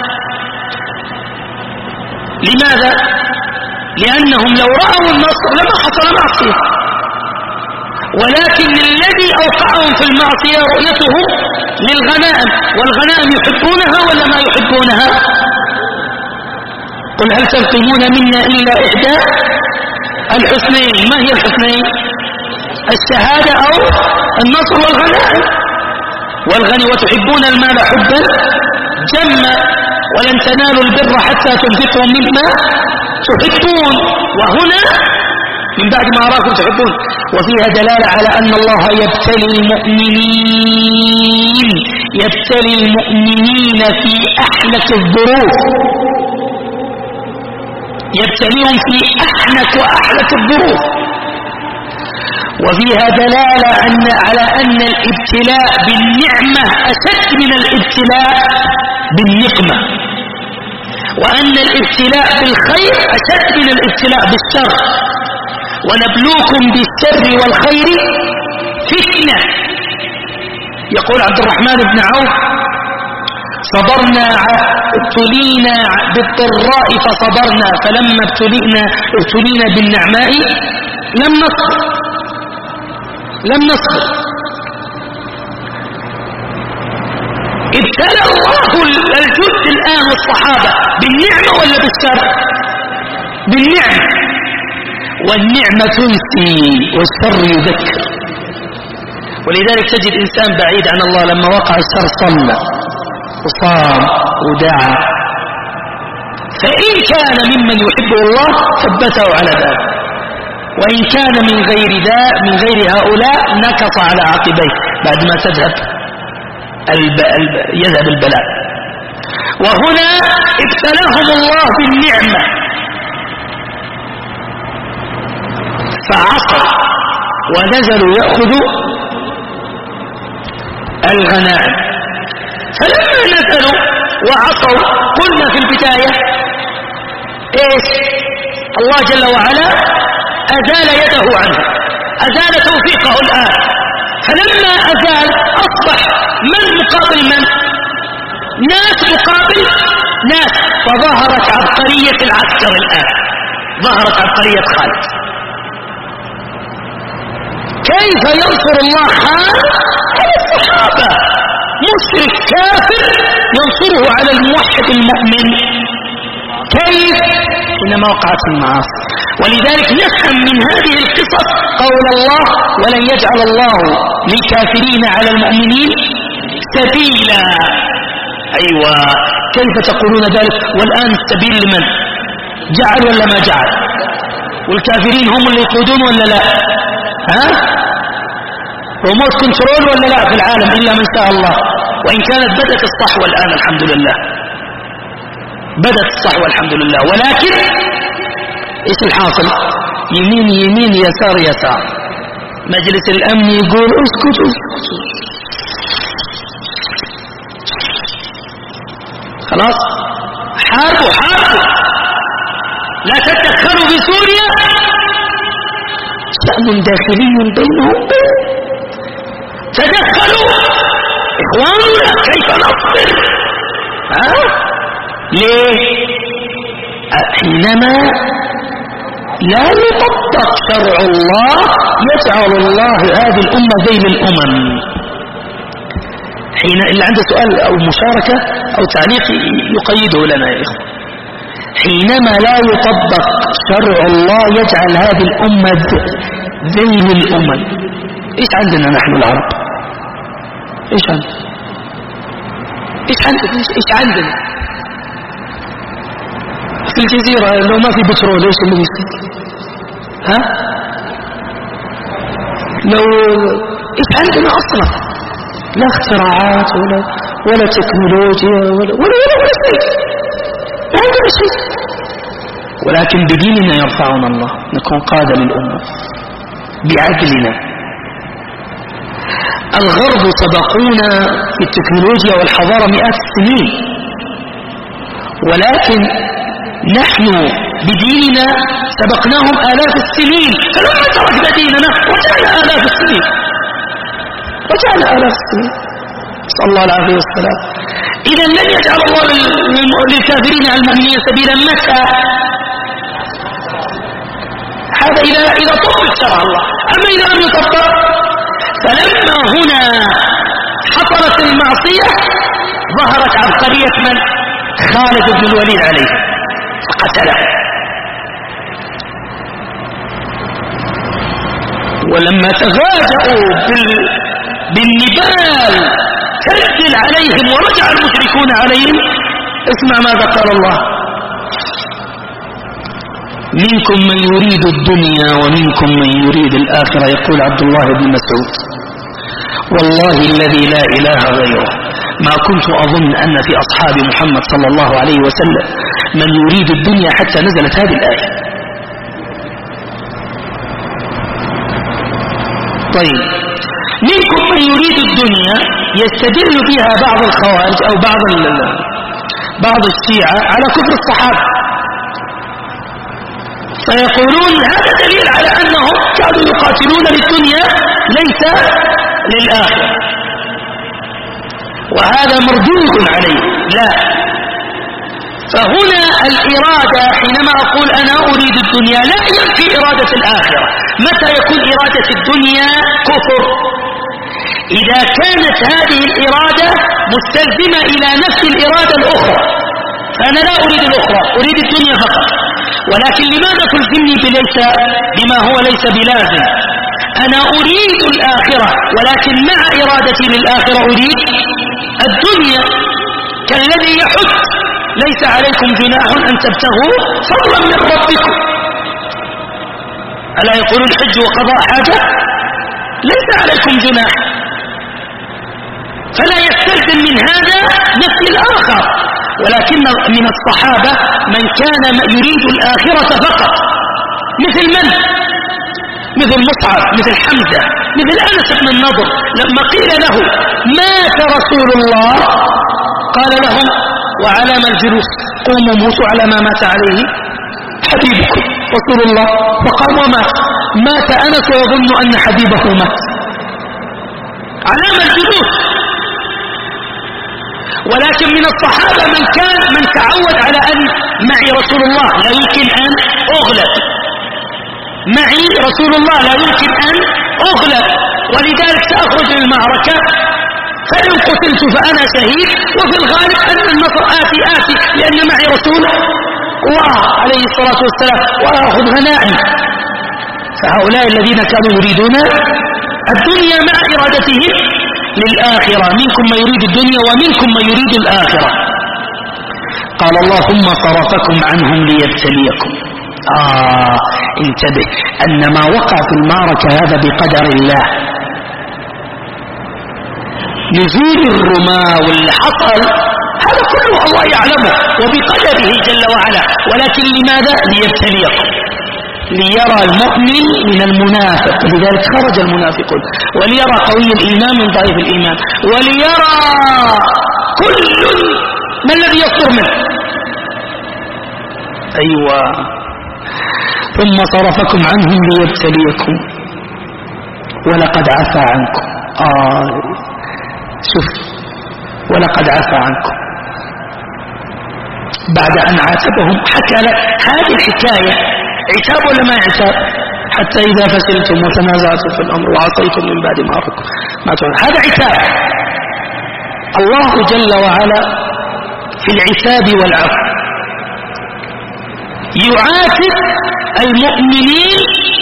لماذا؟ لأنهم لو رأوا النصر لما حصل معصية، ولكن الذي أوقعهم في المعصية رؤيته للغنائم، والغنائم يحبونها ولا ما يحبونها؟ قل هل تنقمون منا إلا إحدى الحسنين. ما هي الحسنين؟ الشهادة أو النصر والغنائم. والغني وتحبون المال حبا جما ولن تنالوا البر حتى تنفقوا مما تحبون. وهنا من بعد ما أراكم تحبون، وفيها دلالة على أن الله يبتلي المؤمنين، يبتلي المؤمنين في أحنك الظروف، يبتليهم في أحنك وأحلك الظروف. وفيها دلالة على أن الابتلاء بالنعمة أشد من الابتلاء بالنقمة، وأن الابتلاء بالخير أشد من الابتلاء بالشر. ونبلوكم بالشر والخير فتنة. يقول عبد الرحمن بن عوف: ابتلينا بالضراء فصبرنا، فلما ابتلينا بالنعماء لم نصبر. ابتلى الله الجزء الآن الصحابة بالنعمة ولا بالشر؟ بالنعمة، والنعمة تنسي والشر يذكر. ولذلك تجد إنسان بعيد عن الله لما وقع الشر صلى وصام ودعا، فإن كان ممن يحبه الله ثبته على ذلك، وإن كان من غير هؤلاء نكص على عقبيه بعد ما يذهب البلاء. وهنا ابتلاهم الله بالنعمة فعصوا ونزلوا يأخذوا الغنائم. فلما نزلوا وعصوا قلنا في البداية ايش؟ الله جل وعلا أزال يده عنه، أزال توفيقه الآن. فلما أزال أصبح من مقابل من؟ ناس مقابل ناس، فظهرت عبقرية العسكر الآن، ظهرت عبقرية خالد. كيف ينصر الله خالد على الصحابة؟ مشرك كافر ينصره على الموحد المؤمن. كيف؟ إنما وقعت المعاصي. ولذلك نفهم من هذه القصص قول الله ولن يجعل الله للكافرين على المؤمنين سبيلا. أيوة، كيف تقولون ذلك والآن السبيل لمن؟ جعل ولا ما جعل؟ والكافرين هم اللي يقودون ولا لا؟ ها؟ ريموت كنترول ولا لا في العالم إلا من شاء الله؟ وإن كانت بدت الصحوة الآن الحمد لله، بدت الصحوة الحمد لله، ولكن إيش الحاصل؟ يمين يمين يسار يسار. مجلس الأمن يقول اسكت اسكت، خلاص حاربوا حاربوا، لا تتدخلوا في سوريا، شأن داخلي بينهم. تدخلوا إخواننا كيف نصبر؟ ليه؟ حينما لا يطبق شرع الله يجعل الله هذه الأمة زي الأمم. حين اللي عنده سؤال أو مشاركة أو تعليق يقيده لنا يا إخوة. حينما لا يطبق شرع الله يجعل هذه الأمة ذيل الأمم. إيش عندنا نحن العرب؟ إيش عندنا؟ إيش عندنا؟ في الجزيرة لو ما في بترول إيش اللي يصير؟ ها؟ لو إيش عندنا أصلا؟ لا اختراعات ولا تكنولوجيا ولا شيء، ما عندنا شيء. ولكن بديننا يرفعنا الله، نكون قادة للأمة بعدلنا. الغرب سبقونا في التكنولوجيا والحضارة مئات السنين، ولكن نحن بديننا سبقناهم آلاف السنين، فلما تركنا ديننا رجعنا آلاف السنين، رجعنا آلاف السنين، نسأل الله العافية والسلام. إذا لن يجعل الله للكافرين على المؤمنين سبيلا. متى؟ هذا إذا طبق شرع الله. أما إذا لم يطبق، فلما هنا حصلت المعصية ظهرت عبقرية من؟ خالد بن الوليد عليه، قتله. ولما تفاجأوا بالنبال تنزل عليهم ورجع المشركون عليهم، اسمع ماذا قال الله: منكم من يريد الدنيا ومنكم من يريد الآخرة. يقول عبد الله بن مسعود: والله الذي لا إله غيره ما كنت أظن أن في أصحاب محمد صلى الله عليه وسلم من يريد الدنيا حتى نزلت هذه الآية. طيب، منكم من يريد الدنيا يستدل بها بعض الخوارج أو بعض الشيعة على كفر الصحابة، فيقولون هذا دليل على أنهم كانوا يقاتلون للدنيا ليس للآخرة، وهذا مردود عليه. لا، فهنا الإرادة حينما أقول أنا أريد الدنيا لا ينفي إرادة الآخرة. متى يكون إرادة الدنيا كفر؟ إذا كانت هذه الإرادة مستلزمة إلى نفس الإرادة الأخرى، فأنا لا أريد الأخرى، أريد الدنيا فقط. ولكن لماذا تلزمني بما هو ليس بلازم؟ أنا أريد الآخرة، ولكن مع إرادتي للآخرة أريد الدنيا. كالذي يحج ليس عليكم جناح أن تبتغوا فضلا من ربكم. ألا يقول الحج وقضاء حاجة؟ ليس عليكم جناح. فلا يستلزم من هذا نفي الآخر. ولكن من الصحابة من كان يريد الآخرة فقط، مثل من؟ مثل مصعب، مثل حمزة، مثل أنس بن النضر. لما قيل له مات رسول الله قال لهم: وعلى ما الجلوس؟ قوموا موتوا على ما مات عليه حبيبكم رسول الله. فقال: ومات. مات أنس ويظن أن حبيبه مات. على ما الجلوس؟ ولكن من الصحابة من تعود على أن معي رسول الله لا يمكن أن أغلب، معي رسول الله لا يمكن أن أغلب، ولذلك سأخرج للمعركة، فإن قتلت فأنا شهيد، وفي الغالب أن النصر آتي لأن معي رسول الله عليه الصلاة والسلام وأخذ غنائم. فهؤلاء الذين كانوا يريدون الدنيا مع إرادتهم للآخرة، منكم من يريد الدنيا ومنكم من يريد الآخرة. قال الله ثم صرفكم عنهم ليبتليكم. انتبه أن ما وقع في المعركة هذا بقدر الله، نزول الرماة واللي حصل هذا كله الله يعلمه وبقدره جل وعلا، ولكن لماذا؟ ليبتليكم، ليرى المؤمن من المنافق، لذلك خرج المنافقون، وليرى قوي الإيمان من ضعيف الإيمان، وليرى كل ما الذي يصدر منه. أيوة. ثم صرفكم عنهم ليبتليكم ولقد عفى عنكم. شوف، ولقد عفى عنكم بعد أن عاتبهم. حكى لك هذه الحكاية عتاب ولا ما عتاب؟ حتى إذا فشلتم وتنازعتم في الأمر وعصيتم من بعد ما أراكم ما ترون، هذا عتاب. الله جل وعلا في العتاب والعفو يعاتب المؤمنين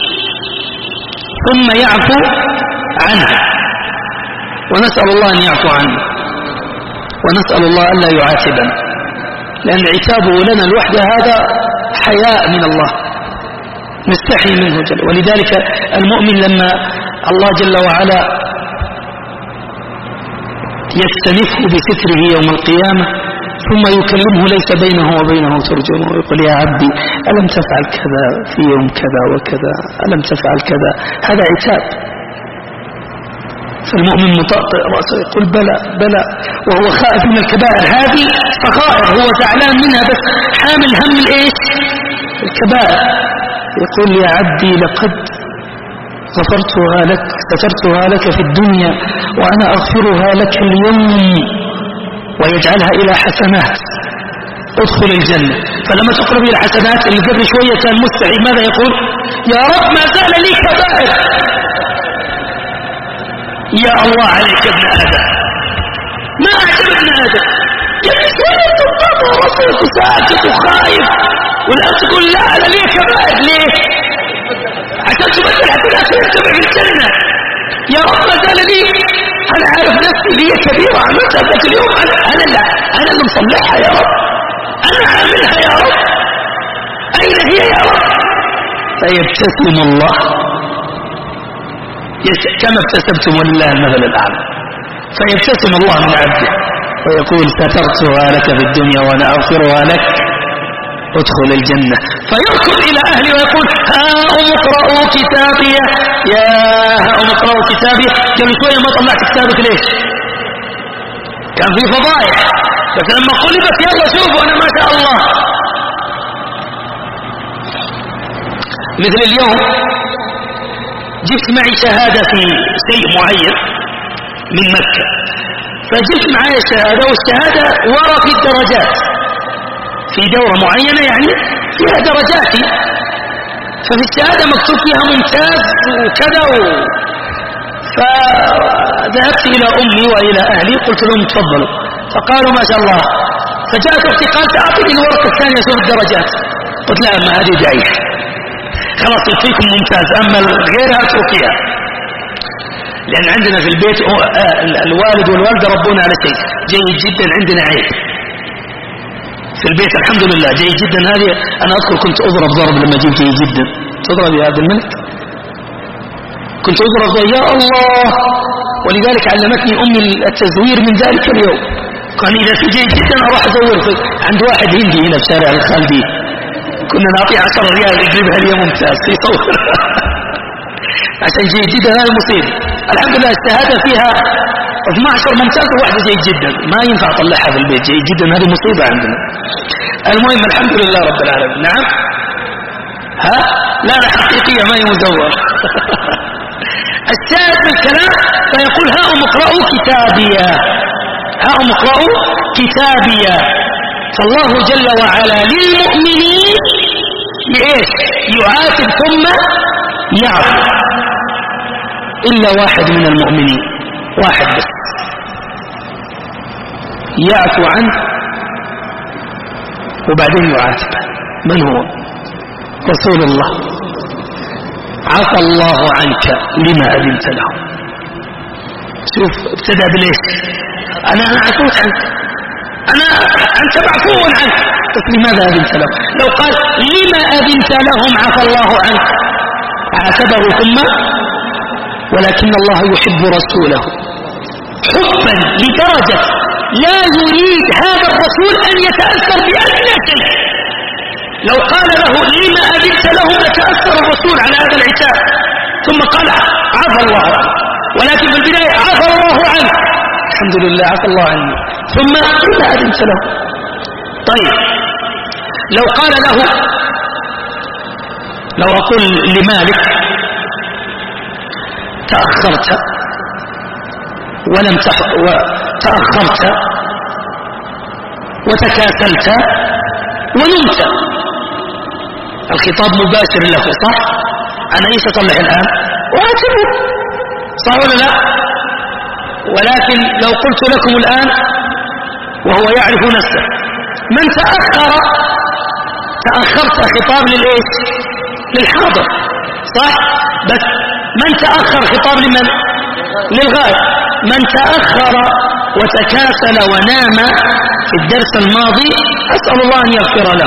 ثم يعفو عنه، ونسأل الله أن يعفو عنه، ونسأل الله ألا يعاتبنا، لأن عتابه لنا الوحدة هذا حياء من الله، نستحي منه جل. ولذلك المؤمن لما الله جل وعلا يستنفه بستره يوم القيامة ثم يكلمه ليس بينه وبينه ترجمة ويقول يا عبدي ألم تفعل كذا في يوم كذا وكذا، ألم تفعل كذا، هذا عتاب. فالمؤمن مطأطئ رأسه يقول بلى بلى وهو خائف من الكبائر، هذه صغائر هو زعلان منها بس حامل هم الإيش؟ الكبائر. يقول يا عبدي لقد غفرتها لك، سترتها لك في الدنيا وأنا أغفرها لك اليوم، ويجعلها إلى حسنات، ادخل الجنة. فلما تقرب إلى حسنات اللي قبل شوية كان مستحي ماذا يقول؟ يا رب ما زال لي كبائر. يا الله عليك ابن آدم، ما أعجب ابن آدم، يبقى شوية تنطط ورصيك وساكت وخايف، والآن تقول لا أنا لي كبائر. ليه؟ عشان تبدل حسنات ويرتبع في الجنة. يا رب ما زال لي، أنا عارف نفسي لي كبيرة عملتها ذاك اليوم، أنا اللي مصلحها يا رب، أنا عاملها يا رب، أين هي يا رب؟ فيبتسم الله كما ابتسمتم ولله المثل الأعلى، فيبتسم الله من عبده ويقول سترتها لك في الدنيا وأنا أغفرها لك، ادخل الجنة. فيركض إلى أهله ويقول هاهم اقرأوا كتابي، يا هاهم اقرأوا كتابي. قبل شوية ما طلعت كتابك ليش؟ كان في فضائح، بس لما قلبت يلا شوفوا أنا ما شاء الله. مثل اليوم جبت معي شهادة في شيء معين من مكة، فجبت معي الشهادة، والشهادة ورا في الدرجات في دورة معينة يعني فيها درجاتي، ففي الشهادة مكتوب فيها ممتاز وكذا فذهبت إلى أمي وإلى أهلي قلت لهم تفضلوا، فقالوا ما شاء الله. فجاءت أختي قالت أعطيني الورقة الثانية شوف الدرجات، قلت لا ما هذه جاية خلاص يعطيكم ممتاز، أما غيرها اتركيها، لأن عندنا في البيت الوالد والوالدة ربونا على شيء جيد جدا، عندنا عيب في البيت الحمد لله جيد جدا. هذه أنا أذكر كنت أضرب ضرب لما جيت جيد جدا، تضرب يا عبد الملك، كنت أضرب يا الله. ولذلك علمتني أمي التزوير من ذلك اليوم، كان إذا في جيد جدا أروح أزور عند واحد هندي هنا في شارع الخالدي، كنا نعطيه 10 ريال يجيبها اليوم ممتاز يصور عشان جيد جدا. هذا مصيبة. الحمد لله الشهادة فيها 12 ممتاز وواحدة جيد جدا، ما ينفع أطلعها في البيت جيد جدا، هذه مصيبة عندنا. المهم الحمد لله رب العالمين. نعم ها لا حقيقية ما يمزور الشاهد من الكلام فيقول هاهم اقرأوا كتابيا، هاهم اقرأوا كتابيا. فالله جل وعلا للمؤمنين لإيش؟ يعاتب ثم يعفو، إلا واحد من المؤمنين، واحد بس يعفو عنه وبعدين يعاتبه. من هو؟ رسول الله. عفى الله عنك لما أذنت له. شوف ابتدأ بليش؟ أنا عفوت عنك، أنت معفو عنك، بس لماذا أذنت له؟ لو قال لما أذنت لهم عفى الله عنك عاتبه، ثم ولكن الله يحب رسوله حبا لدرجة لا يريد هذا الرسول أن يتأثر بأدنى شيء. لو قال له لما أذنت لهم لتأثر الرسول على هذا العتاب، ثم قال عفى الله عنه، ولكن في البداية عفى الله عنه، الحمد لله عفى الله عنه، ثم لما أذنت له. طيب لو قال له، لو أقول لمالك تأخرت ولم تأخرت وتكاسلت ونمت، الخطاب مباشر له صح؟ أنا إيش أصلح الآن؟ وأعتبر صح ولا لا؟ ولكن لو قلت لكم الآن وهو يعرف نفسه، من تأخرت خطاب للإيش؟ للحاضر صح؟ بس من تأخر خطاب لمن؟ للغائب. من تأخر وتكاسل ونام في الدرس الماضي أسأل الله أن يغفر له.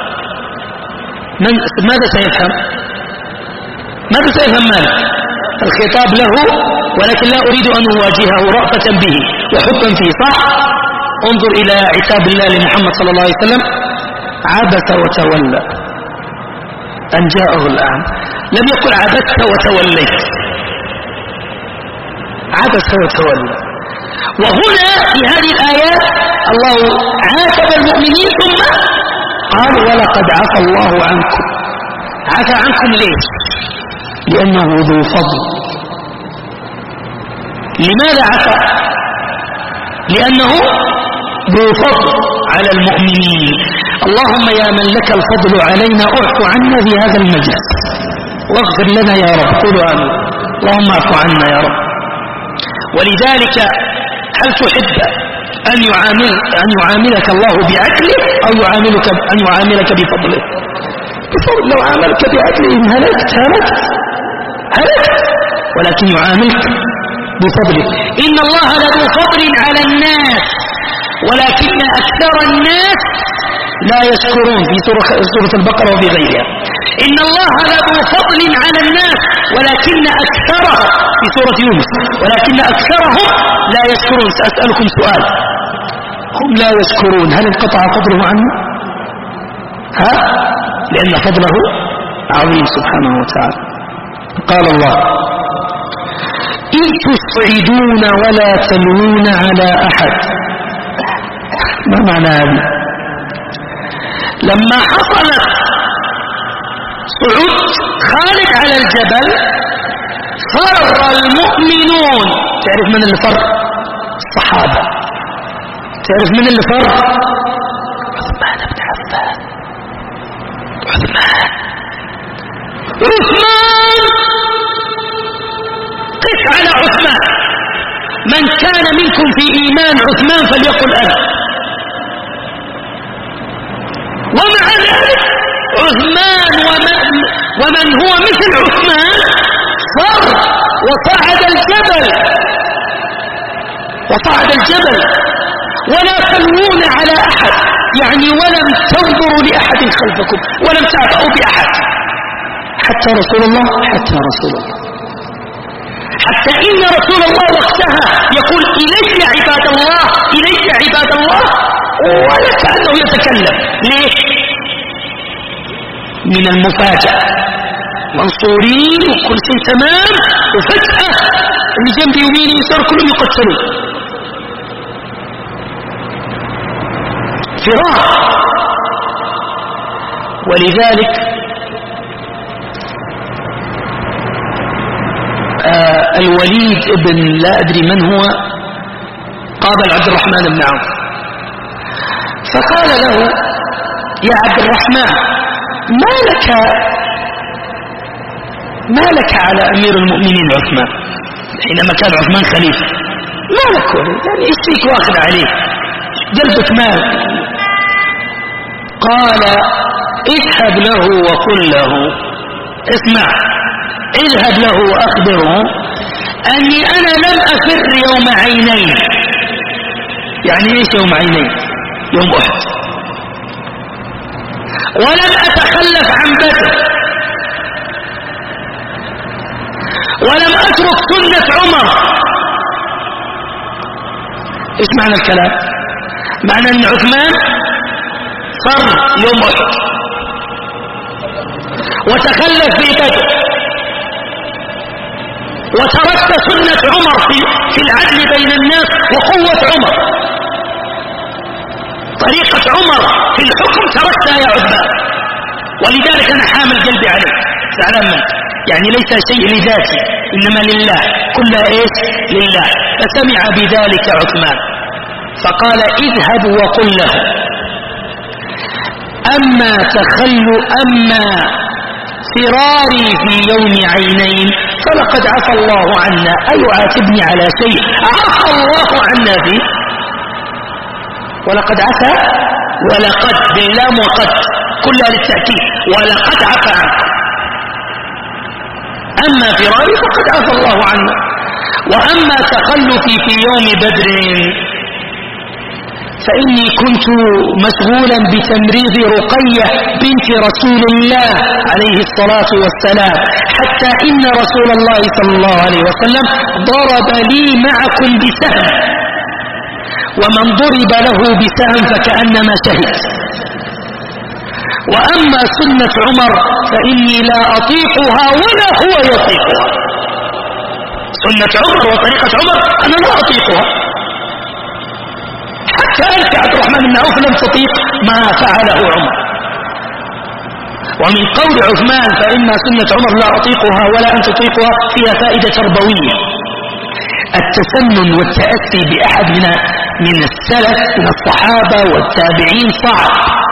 ماذا سيفهم؟ ماذا سيفهم مالك؟ الخطاب له، ولكن لا أريد أن أواجهه رأفة به وحبا فيه صح؟ انظر إلى عتاب الله لمحمد صلى الله عليه وسلم، عبس وتولى أن جاءه الآن، لم يقل عبست وتوليت، عبس وتولى. وهنا في هذه الآيات الله عاتب المؤمنين ثم قال ولقد عفى الله عنكم. عفى عنكم ليش؟ لأنه ذو فضل. لماذا عفى؟ لأنه ذو فضل على المؤمنين. اللهم يا من لك الفضل علينا اعف عنا في هذا المجلس واغفر لنا يا رب. قولوا آمين. اللهم اعف عنا يا رب. ولذلك هل تحب أن يعاملك الله بعدله أو أن يعاملك بفضله؟ بفضل. لو عاملك بعدله هلكت، ولكن يعاملك بفضله. إن الله لذو فضل على الناس ولكن أكثر الناس لا يشكرون، في سورة البقرة وفي غيرها. إن الله لذو فضل على الناس ولكن أكثرهم، في سورة يونس، ولكن أكثرهم لا يشكرون. سأسألكم سؤال، هم لا يشكرون، هل انقطع فضله عنه؟ لأن فضله عظيم سبحانه وتعالى. قال الله إن تسعدون ولا تلوون على أحد. ما معنى هذا؟ لما حصلت صعود خالد على الجبل فر المؤمنون. تعرف من اللي فر؟ الصحابة. تعرف من اللي فر؟ عثمان بن عفان. عثمان قف على عثمان. من كان منكم في إيمان عثمان فليقل أنا. ومع ذلك عثمان ومن هو مثل عثمان فر وصعد الجبل ولا تلوون على أحد، يعني ولم تنظروا لأحد خلفكم ولم تعبأوا بأحد حتى رسول الله، حتى إن رسول الله وقتها يقول إلي عباد الله ولا كأنه يتكلم. ليه؟ من المفاجأة، منصورين وكل شيء تمام، وفجأة اللي جنبي يمين يسار كلهم يقتلون. فرار. ولذلك الوليد ابن لا أدري من هو قابل عبد الرحمن بن عوف فقال له يا عبد الرحمن ما لك على أمير المؤمنين عثمان، حينما كان عثمان خليفة، ما لك يعني ايش فيك واخذ عليه قلبك مال؟ قال اذهب له وقل له، اسمع، اذهب له وأخبره أني أنا لم أفر يوم عينين. يعني إيش يوم عينين؟ يوم أحد. ولم أتخلف عن بدر، ولم أترك سنة عمر. إيش معنى الكلام؟ معنى أن عثمان فر يوم أحد وتخلف في بدر، وتركت سنة عمر في العدل بين الناس وقوة عمر، طريقة عمر في الحكم تركتها يا عثمان، ولذلك أنا حامل قلبي عليك زعلان منك. يعني ليس شيء لذاتي، إنما لله، كلها إيش؟ لله. فسمع بذلك عثمان فقال اذهب وقل له أما فراري في يوم عينين فلقد عفى الله عنا. أيعاتبني على شيء عفى الله عنا فيه؟ ولقد عفى، ولقد باللام وقد كلها للتأكيد، ولقد عفى عنكم. أما فراري فقد عفى الله عنا. وأما تخلفي في يوم بدر فإني كنت مشغولا بتمريض رقية بنت رسول الله عليه الصلاة والسلام، حتى إن رسول الله صلى الله عليه وسلم ضرب لي معكم بسهم، ومن ضرب له بسهم فكأنما شهد. وأما سنة عمر فإني لا أطيقها ولا هو يطيقها. سنة عمر وطريقة عمر أنا لا أطيقها، حتى أنت عبد الرحمن بن عوف لم تطيق ما فعله عمر. ومن قول عثمان فإن سنة عمر لا أطيقها ولا أن تطيقها فيها فائدة تربوية. التسنن والتأسي بأحد من السلف من الصحابة والتابعين صعب.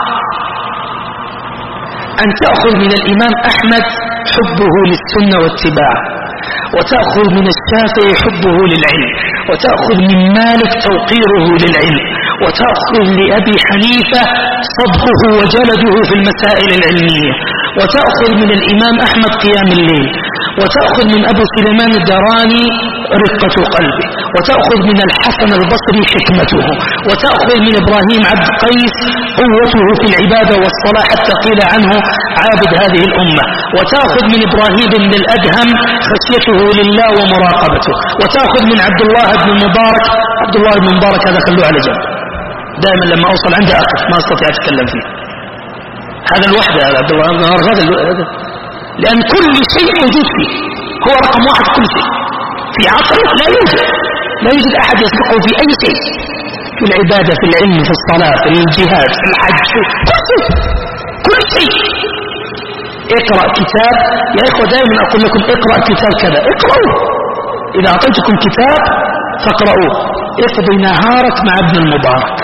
أن تأخذ من الإمام أحمد حبه للسنة واتباعه، وتأخذ من الشافعي حبه للعلم، وتأخذ من مالك توقيره للعلم، وتأخذ لأبي حنيفة صبره وجلده في المسائل العلمية، وتأخذ من الإمام أحمد قيام الليل، وتأخذ من أبو سليمان الدراني رقة قلبه، وتأخذ من الحسن البصري حكمته، وتأخذ من إبراهيم عبد قيس قوته في العبادة والصلاة حتى قيل عنه عابد هذه الأمة، وتأخذ من إبراهيم بن الأدهم خشيته لله ومراقبته، وتأخذ من عبد الله بن المبارك. عبد الله بن المبارك هذا خلوه على جنب، دائما لما أوصل عنده أقف ما أستطيع أتكلم فيه. هذا الوحدة هذا عبد الله بن المبارك هذا، لأن كل شيء موجود فيه، هو رقم واحد كل شيء. في عصره لا يوجد أحد يسبقه في أي شيء، في العبادة، في العلم، في الصلاة، في الجهاد، في الحج، في كل شيء. اقرأ كتاب يا إخوة، دائما أقول لكم اقرأ كتاب كذا، اقرأوه. إذا أعطيتكم كتاب فاقرأوه. اقضي نهارك مع ابن المبارك،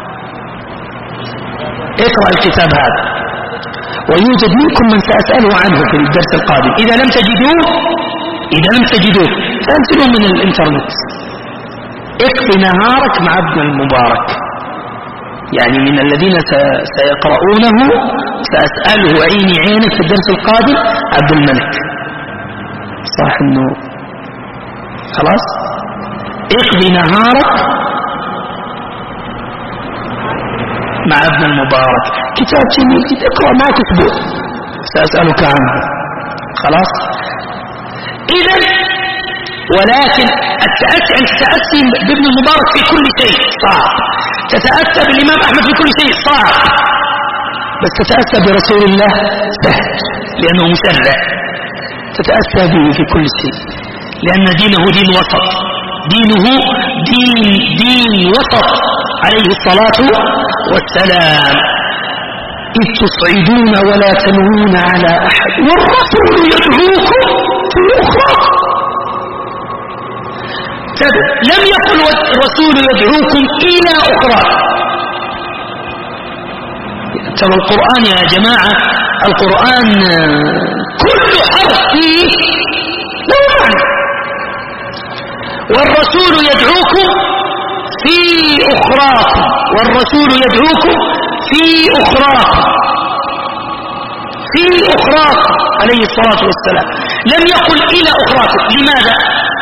اقرأ الكتاب هذا، ويوجد منكم من سأسأله عنه في الدرس القادم. إذا لم تجدوه فانزلوا من الانترنت. اقضي نهارك مع ابن المبارك، يعني من الذين سيقرؤونه سأسأله عيني عينك في الدرس القادم عبد الملك. صح انه خلاص. اقضي نهارك مع ابن المبارك، كتاب جميل جدا، اقرأ معك اسبوع سأسألك عنه. خلاص. إذا ولكن التأسي بابن المبارك في كل شيء صعب، تتأسى بالإمام أحمد في كل شيء صعب، بس تتأسى برسول الله سهل لأنه مسرع. تتأسى به في كل شيء لأن دينه دين وسط، دينه دين وسط عليه الصلاة والسلام. إذ تصعدون ولا تلوون على أحد والرسول يدعوكم في أخراكم. لم يقل الرسول يدعوكم إلى أخراكم. ترى القرآن يا جماعة، القرآن كل حرف فيه له معنى. والرسول يدعوكم في أخراكم، والرسول يدعوكم في أخراكم. في أخراكم عليه الصلاة والسلام، لم يقل إلى أخراكم. لماذا؟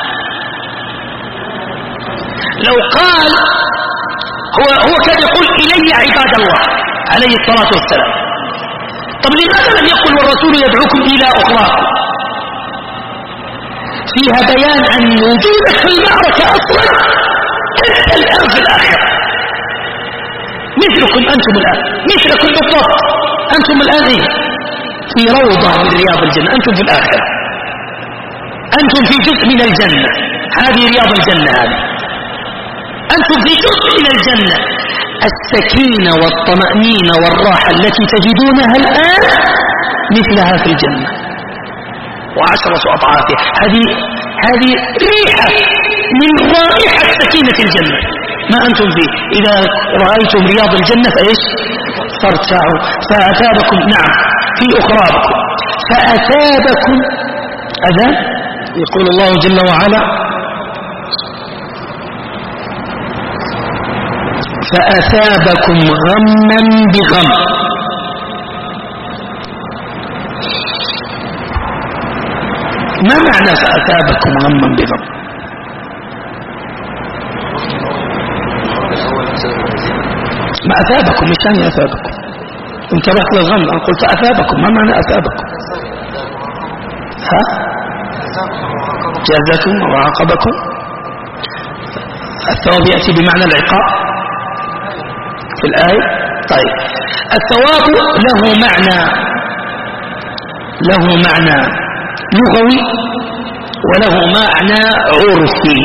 لو قال هو كان يقول إلي عباد الله عليه الصلاة والسلام. طب لماذا لم يقل والرسول يدعوكم إلى أخراكم؟ فيها بيان أن وجودك في المعركة أصلا أنت الآن في الآخرة، مثلكم أنتم الآن، مثلكم بالضبط. أنتم الآن إيه؟ في روضة من رياض الجنة، أنتم في الآخرة، أنتم في جزء من الجنة، هذه رياض الجنة، هذه أنتم في جزء من الجنة. السكينة والطمأنينة والراحة التي تجدونها الآن مثلها في الجنة و10 أضعافها. هذه ريحة من رائحة سكينة الجنة ما أنتم فيه. إذا رأيتم رياض الجنة فإيش؟ فارتعوا. فأثابكم، نعم، في أخراكم. فأثابكم أذان، يقول الله جل وعلا فأثابكم غما بغم. ما معنى فأثابكم غما بغم؟ ما أثابكم، مش يعني أثابكم، انتبهت للغم، أنا قلت أثابكم. ما معنى أثابكم؟ ها؟ جازكم وعاقبكم. الثواب يأتي بمعنى العقاب في الآية. طيب، الثواب له معنى لغوي وله معنى عرفي.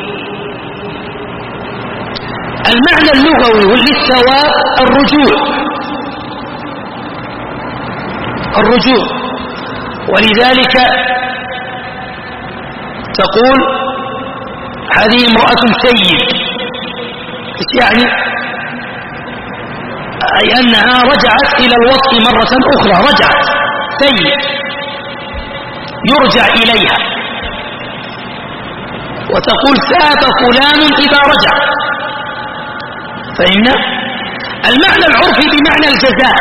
المعنى اللغوي للثواب الرجوع، ولذلك تقول هذه امرأة سيد، يعني أي أنها رجعت إلى الوطء مرة أخرى، رجعت سيد يرجع إليها. وتقول ثاب فلان إذا رجع. فإن المعنى العرفي بمعنى الجزاء،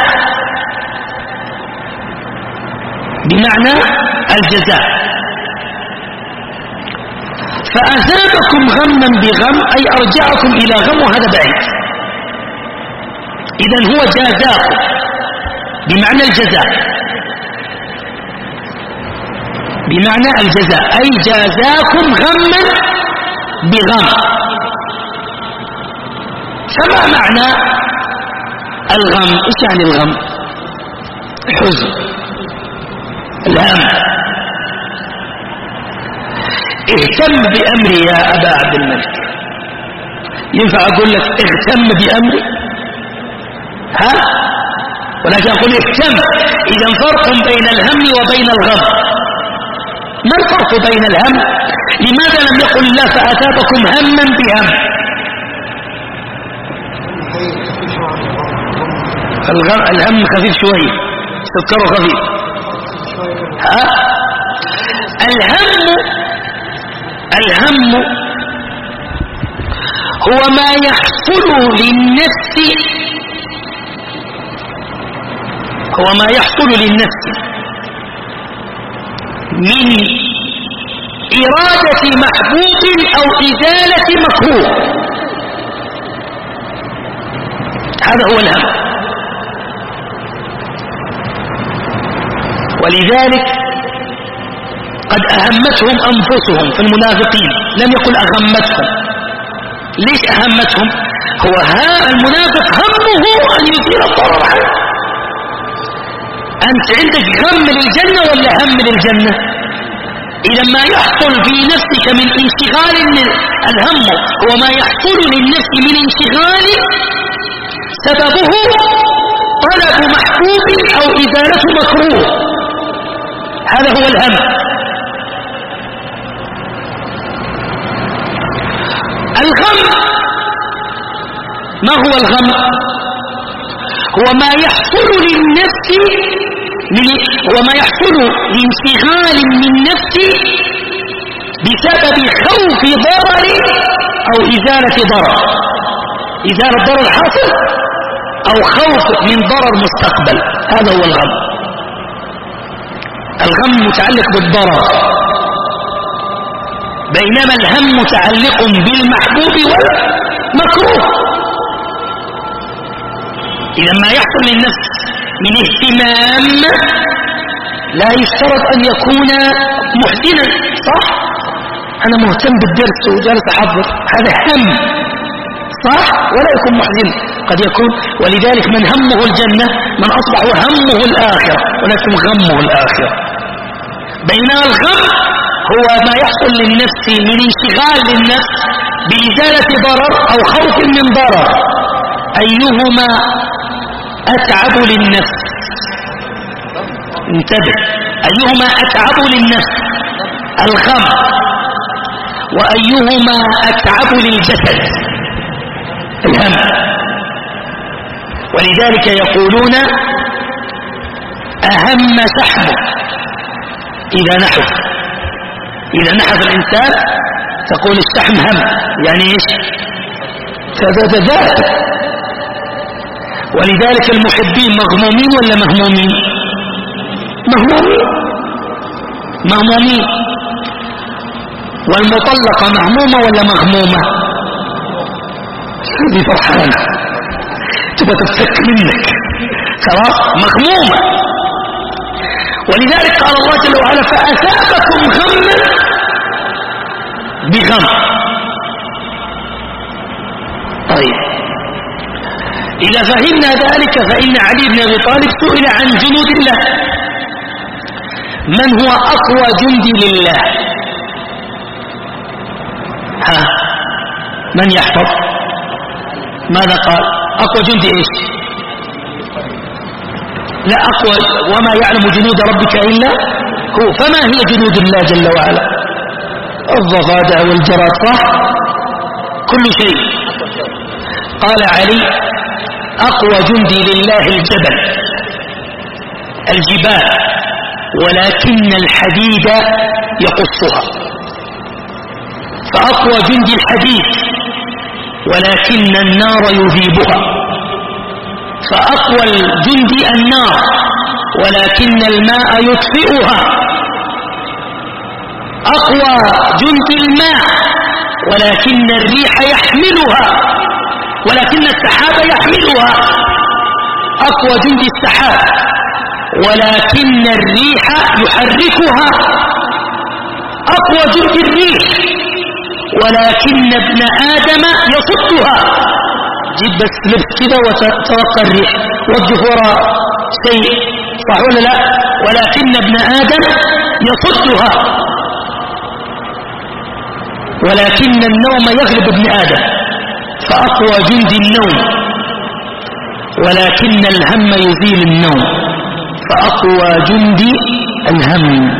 فأثابكم غما بغم أي أرجعكم إلى غم، وهذا بعيد. إذن هو جازاكم بمعنى الجزاء، أي جازاكم غما بغم. فما معنى الغم؟ إيش يعني الغم؟ الحزن، الهم. اهتم بأمري يا أبا عبد الملك. ينفع أقول لك اهتم بأمري؟ ها؟ ولكن أقول اهتم. إذا فرق بين الهم وبين الغم. ما الفرق بين الهم؟ لماذا لم يقل الله فأثابكم هما بهم؟ الهم خفيف شوية، سكره خفيف. ها؟ الهم هو ما يحصل للنفس من إرادة محبوب أو إزالة مكروه. هذا هو الهم. ولذلك قد أهمتهم أنفسهم في المنافقين، لم يقل أغمتهم. ليش أهمتهم؟ هو المنافق همه أن يثير الضرر عنه. أنت عندك غم للجنة ولا هم للجنة؟ إذا ما يحصل في نفسك من انشغال، الهم هو ما يحصل للنفس من انشغال سببه طلب محبوب أو إزالة مكروه. هذا هو الهم. الغم، ما هو الغم؟ هو ما يحصل للنفس لانشغال من نفس بسبب خوف ضرر أو إزالة ضرر، إزالة ضرر حاصل أو خوف من ضرر مستقبل. هذا هو الغم. الغم متعلق بالضرر، بينما الهم متعلق بالمحبوب والمكروه. إذا ما يحصل للنفس من اهتمام لا يشترط أن يكون محزنا، صح؟ أنا مهتم بالدرس وجالس أحضر، هذا هم، صح؟ ولا يكون محزن، قد يكون. ولذلك من همه الجنة من أصبح همه الآخرة ولكن غمه الآخرة. بينما الغم هو ما يحصل للنفس من انشغال للنفس بإزالة ضرر أو خوف من ضرر، أيهما أتعب للنفس؟ انتبه، أيهما أتعب للنفس؟ الغم. وأيهما أتعب للجسد؟ الهم. ولذلك يقولون أهم شحمه إذا نحف الإنسان تقول الشحم هم، يعني إيش؟ فزاد ذات. ولذلك المحبين مغمومين ولا مهمومين؟ مهمومين. والمطلقة مهمومة ولا مغمومة؟ هذه فرحانة تبقى تتفك منك، خلاص مغمومة. ولذلك قال الله جل وعلا فأثابكم غما بغم. طيب، إذا فهمنا ذلك فإن علي بن أبي طالب سئل عن جنود الله، من هو أقوى جندي لله؟ من يحفظ؟ ماذا قال؟ أقوى جندي إيش؟ لا أقوى، وما يعلم جنود ربك إلا هو. فما هي جنود الله جل وعلا؟ الضفادع والجراد، صح؟ كل شيء. قال علي أقوى جندي لله الجبال، ولكن الحديد يقصها. فأقوى جندي الحديد ولكن النار يذيبها. فأقوى الجندي النار ولكن الماء يطفئها. أقوى جندي الماء ولكن الريح يحملها، ولكن السحاب يحملها. أقوى جندي السحاب ولكن الريح يحركها. أقوى جندي الريح ولكن ابن آدم يصدها. جيب بس لبس كده وتوقع الريح، وجه وراء شيء، صح ولا لا؟ ولكن ابن آدم يصدها. ولكن النوم يغلب ابن آدم، فأقوى جند النوم، ولكن الهم يزيل النوم، فأقوى جند الهم.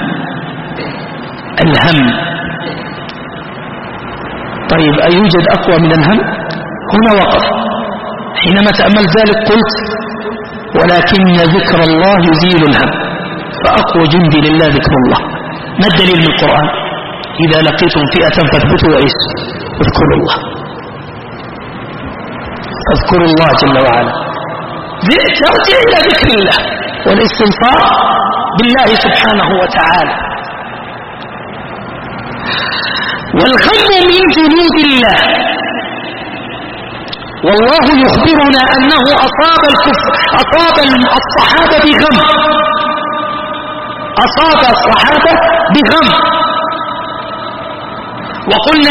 طيب، أيوجد أقوى من الهم؟ هنا وقف. حينما تأمل ذلك قلت ولكن ذكر الله يزيل الهم، فأقوى جندي لله ذكر الله. ما الدليل من القرآن؟ إذا لقيتم فئة فاثبتوا وإيش؟ اذكروا الله. فاذكروا الله جل وعلا، ترجع إلى ذكر الله والاستنصار بالله سبحانه وتعالى. والغم من جنود الله، والله يخبرنا أنه أصاب الصحابة بغم، أصاب الصحابة بغم. وقلنا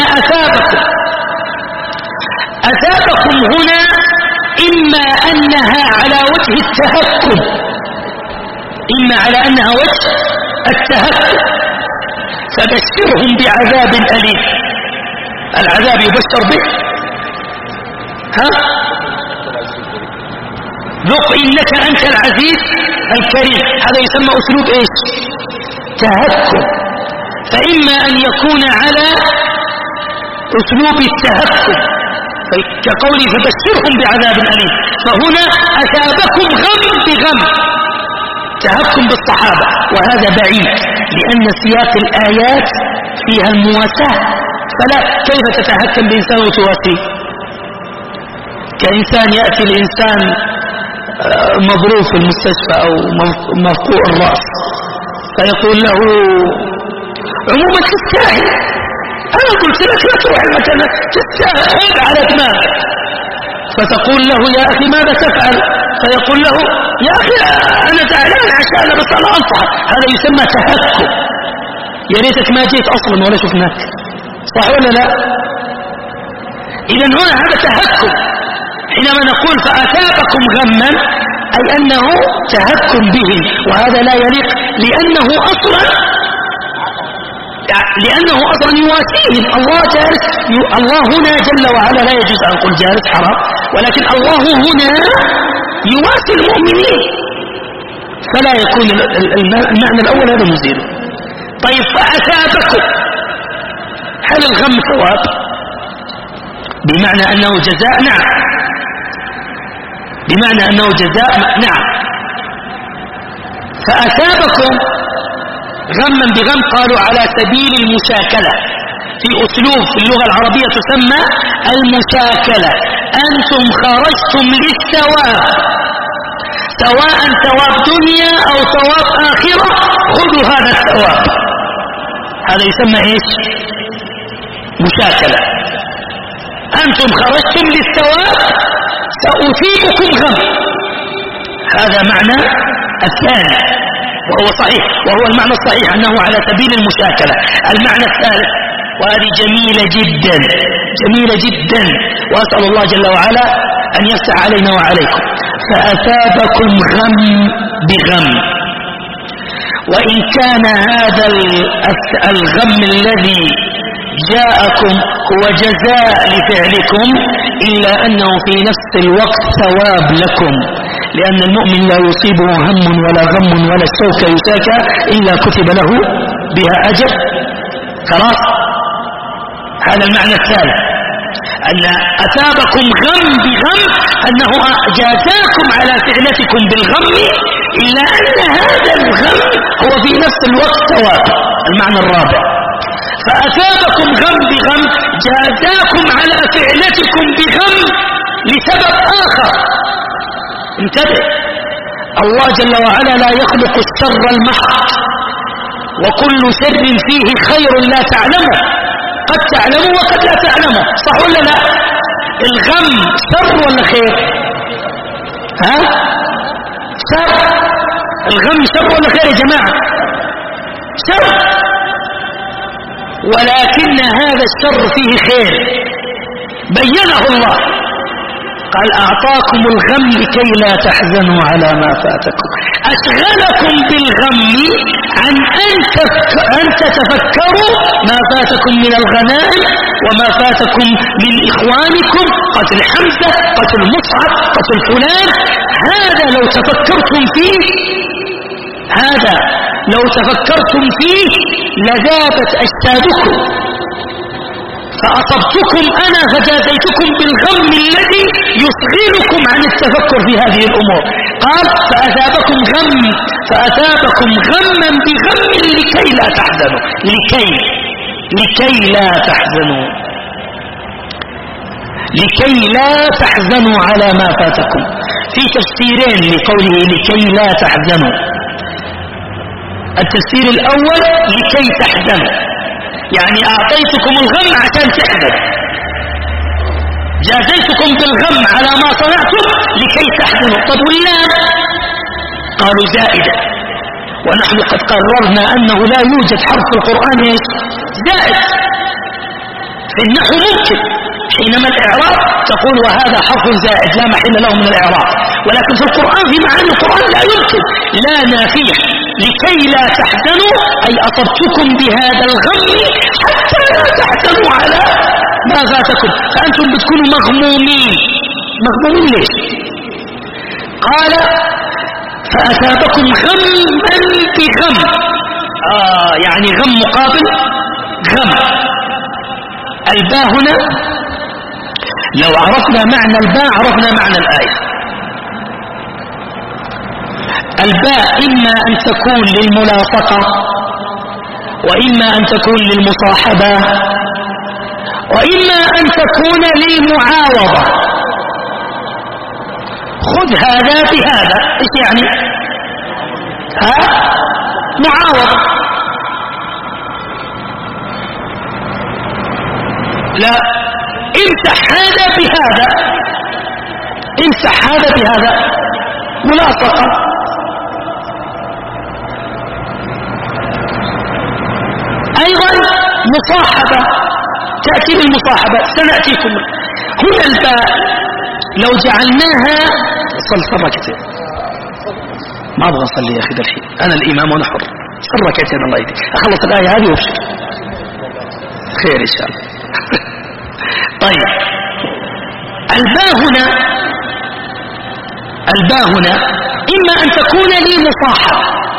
أثابكم هنا إما أنها على وجه التهكم، إما على أنها وجه التهكم. فبشرهم بعذاب أليم. العذاب يبشر به، ذق إنك أنت العزيز الكريم. هذا يسمى أسلوب إيش؟ تهكم. فإما أن يكون على أسلوب التهكم كقوله فبشرهم بعذاب أليم، فهنا أثابكم غم بغم، تهكم بالصحابة، وهذا بعيد لأن سياق الآيات فيها المواساة. فلا، كيف تتهكم بإنسان وتواسيه؟ كإنسان يأتي الإنسان مضروب في المستشفى أو مفقوع الرأس، فيقول له عموما تستاهل، أنا قلت لك لا تروح المكان، تستاهل، خذ على دماغك. فتقول له يا أخي ماذا تفعل؟ فيقول له يا أخي أنا زعلان عشان بس أنا أنصحك. هذا يسمى تهكم. يا ريتك ما جيت أصلا ولا شفناك، صح ولا لا؟ إذن هنا هذا تهكم. حينما نقول فأثابكم غما أي أنه تهكم بهم، وهذا لا يليق لأنه أصلا يواسيهم. الله هنا جل وعلا لا يجوز أن نقول جالس حرام، ولكن الله هنا يواسي المؤمنين، فلا يكون المعنى الأول هذا مزيل. طيب فأثابكم، هل الغم ثواب بمعنى أنه جزاء؟ نعم، بمعنى أنه جزاء، نعم. فأثابكم غما بغم قالوا على سبيل المشاكلة، في أسلوب في اللغة العربية تسمى المشاكلة. أنتم خرجتم للثواب، سواء ثواب دنيا أو ثواب آخرة، خذوا هذا الثواب. هذا يسمى إيش؟ مشاكلة. أنتم خرجتم للثواب سأثيبكم غم، هذا معنى الثاني وهو صحيح، وهو المعنى الصحيح أنه على سبيل المشاكلة. المعنى الثالث، وهذه جميلة جدا جميلة جدا، وأسأل الله جل وعلا أن يفتح علينا وعليكم. فأثابكم غم بغم، وإن كان هذا الغم الذي جاءكم هو جزاء لفعلكم، إلا أنه في نفس الوقت ثواب لكم، لأن المؤمن لا يصيبه هم ولا غم ولا الشوكة يشاكى إلا كتب له بها أجر. خلاص، هذا المعنى الثالث، أن أثابكم غم بغم، أنه جازاكم على فعلتكم بالغم، إلا أن هذا الغم هو في نفس الوقت ثواب. المعنى الرابع، فأثابكم غم بغم، جازاكم على فعلتكم بغم لسبب آخر. انتبه، الله جل وعلا لا يخلق الشر المحض، وكل سر فيه خير لا تعلمه، قد تعلمه وقد لا تعلمه، صح ولا لا؟ الغم شر ولا خير؟ ها؟ شر. الغم شر ولا خير يا جماعة؟ شر، ولكن هذا الشر فيه خير بينه الله، قال أعطاكم الغم لكي لا تحزنوا على ما فاتكم، أشغلكم بالغم عن أن تتفكروا ما فاتكم من الغنائم وما فاتكم من إخوانكم، قتل حمزة، قتل مصعب، قتل فلان. هذا لو تفكرتم فيه لذابت أجسادكم، فأصبتكم أنا فجازيتكم بالغم الذي يصغركم عن التفكر في هذه الأمور. قال فأثابكم غما بغم لكي لا تحزنوا، لكي لا تحزنوا على ما فاتكم. في تفسيرين لقوله لكي لا تحزنوا. التفسير الأول لكي تحزنوا، يعني أعطيتكم الغم عشان تحزن، جازيتكم بالغم على ما صنعتم لكي تحزنوا. طب واللام؟ قالوا زائدة، ونحن قد قررنا أنه لا يوجد حرف في القرآن زائد. في النحو ممكن حينما الإعراب تقول وهذا حرف زائد لا محل له من الإعراب، ولكن في القرآن في معاني القرآن لا يمكن، لا نافية. لكي لا تحزنوا أي أصبتكم بهذا الغم حتى لا تحزنوا على ما فاتكم، فأنتم بتكونوا مغمومين ليش؟ قال فأثابكم غما بغم، يعني غم مقابل غم. الباء هنا لو عرفنا معنى الباء عرفنا معنى الآية. الباء إما أن تكون للملاصقة، وإما أن تكون للمصاحبة، وإما أن تكون للمعاوضة. خذ هذا بهذا، إيش يعني؟ معاوضة. لا، امسح هذا بهذا، امسح هذا بهذا، ملاصقة. ايضا مصاحبة، تأتي بالمصاحبة، سنأتيكم. هنا الباء لو جعلناها صل ركعتين، ما ابغى اصلي يا اخي ده شيء، انا الامام وانا حر، صل ركعتين الله يهديك، اخلص الايه هذه وابشر خير ان شاء الله. طيب الباء هنا اما ان تكون لي مصاحبة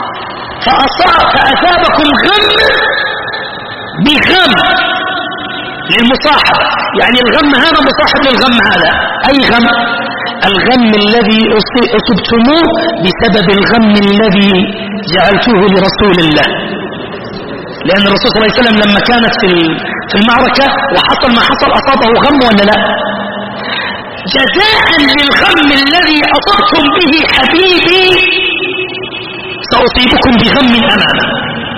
فاثابكم غم بغم للمصاحبة، يعني الغم هذا مصاحب للغم هذا. اي غم؟ الغم الذي اصبتموه بسبب الغم الذي جعلتوه لرسول الله، لان الرسول صلى الله عليه وسلم لما كانت في المعركة وحصل ما حصل اصابه غم ولا لا؟ جزاء للغم الذي اصبتم به حبيبي ساصيبكم بغم امامه.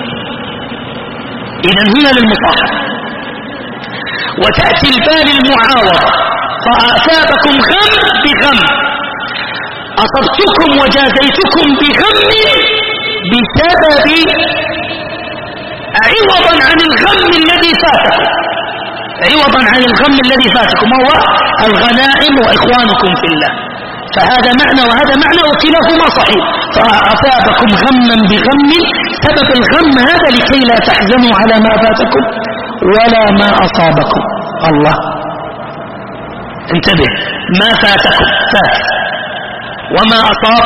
اذا هنا للمصاحبة. وتأتي الباء المعاوضة، فأثابكم غم بغم، أصبتكم وجازيتكم بغم بسبب عوضا عن الغم الذي فاتكم، عوضا عن الغم الذي فاتكم هو الغنائم وإخوانكم في الله. فهذا معنى وهذا معنى وكلاهما صحيح. فأثابكم غما بغم، سبب الغم هذا لكي لا تحزنوا على ما فاتكم ولا ما أصابكم. الله انتبه، ما فاتكم فات، وما أصاب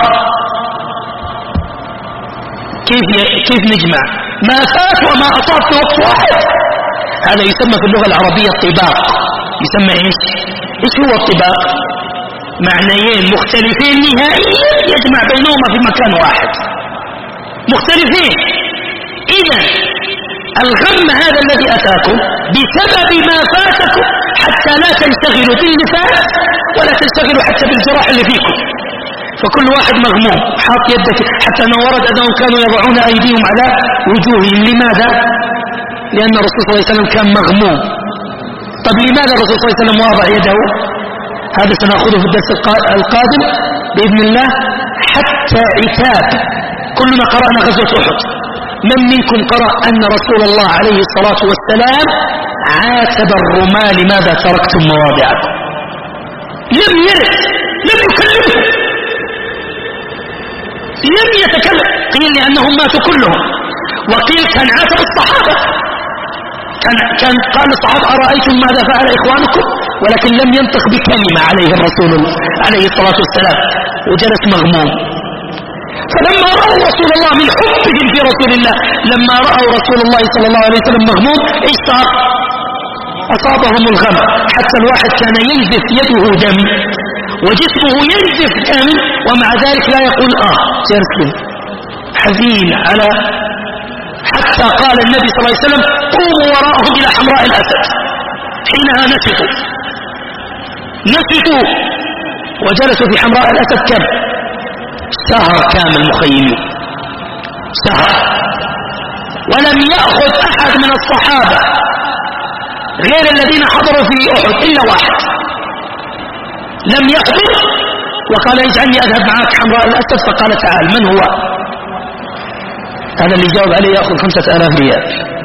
كيف نجمع ما فات وما أصاب في وقت واحد؟ هذا يسمى في اللغة العربية الطباق. يسمى ايش هو الطباق؟ معنيين مختلفين نهائيا يجمع بينهما في مكان واحد، مختلفين. إذا الغم هذا الذي أتاكم بسبب ما فاتكم حتى لا تنشغلوا باللي فات ولا تنشغلوا حتى بالجراح اللي فيكم، فكل واحد مغموم حاط يده. حتى أنه ورد أنهم كانوا يضعون أيديهم على وجوههم. لماذا؟ لأن الرسول صلى الله عليه وسلم كان مغموم. طب لماذا الرسول صلى الله عليه وسلم وضع يده؟ هذا سنأخذه في الدرس القادم بإذن الله. حتى عتاب، كلنا قرأنا غزوة أحد، من منكم قرأ أن رسول الله عليه الصلاة والسلام عاتب الرماة لماذا تركتم مواضعكم؟ لم يرد، لم يكلمهم، لم يتكلم. قيل لأنهم ماتوا كلهم، وقيل كان عاتب الصحابة، كان قال الصحابة أرأيتم ماذا فعل إخوانكم، ولكن لم ينطق بكلمة عليه الرسول عليه الصلاة والسلام، وجلس مغموم. فلما رأوا رسول الله من حبهم في رسول الله، لما رأوا رسول الله صلى الله عليه وسلم مغموم، ايش صار؟ أصابهم الغم، حتى الواحد كان ينزف يده دم وجسمه ينزف دم، ومع ذلك لا يقول جرس حزين على. حتى قال النبي صلى الله عليه وسلم قوموا وراءهم إلى حمراء الأسد، حينها نسفوا وجلسوا في حمراء الأسد كم؟ شهر كامل مخيمين، شهر. ولم يأخذ أحد من الصحابة غير الذين حضروا في أحد إلا واحد لم يحضر، وقال اجعلني أذهب معك حمراء الأسد، فقال تعال. من هو؟ هذا اللي جاوب عليه يأخذ 5000 ريال،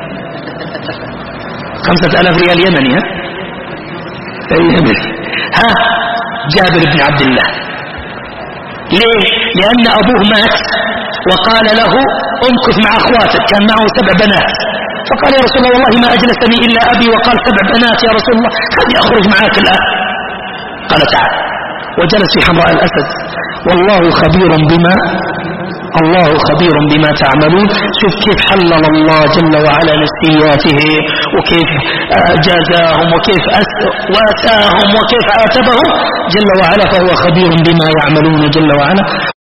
5000 ريال يمني. ها جابر بن عبد الله. ليه؟ لأن أبوه مات وقال له امكث مع أخواتك، كان معه 7 بنات، فقال يا رسول الله والله ما أجلسني إلا أبي، وقال 7 بنات يا رسول الله، هل أخرج معك الآن؟ قال تعال، وجلس في حمراء الأسد. والله خبير بما تعملون. شوف كيف حلل الله جل وعلا نفسياته، وكيف جازاهم، وكيف واتاهم، وكيف عاتبهم جل وعلا، فهو خبير بما يعملون جل وعلا.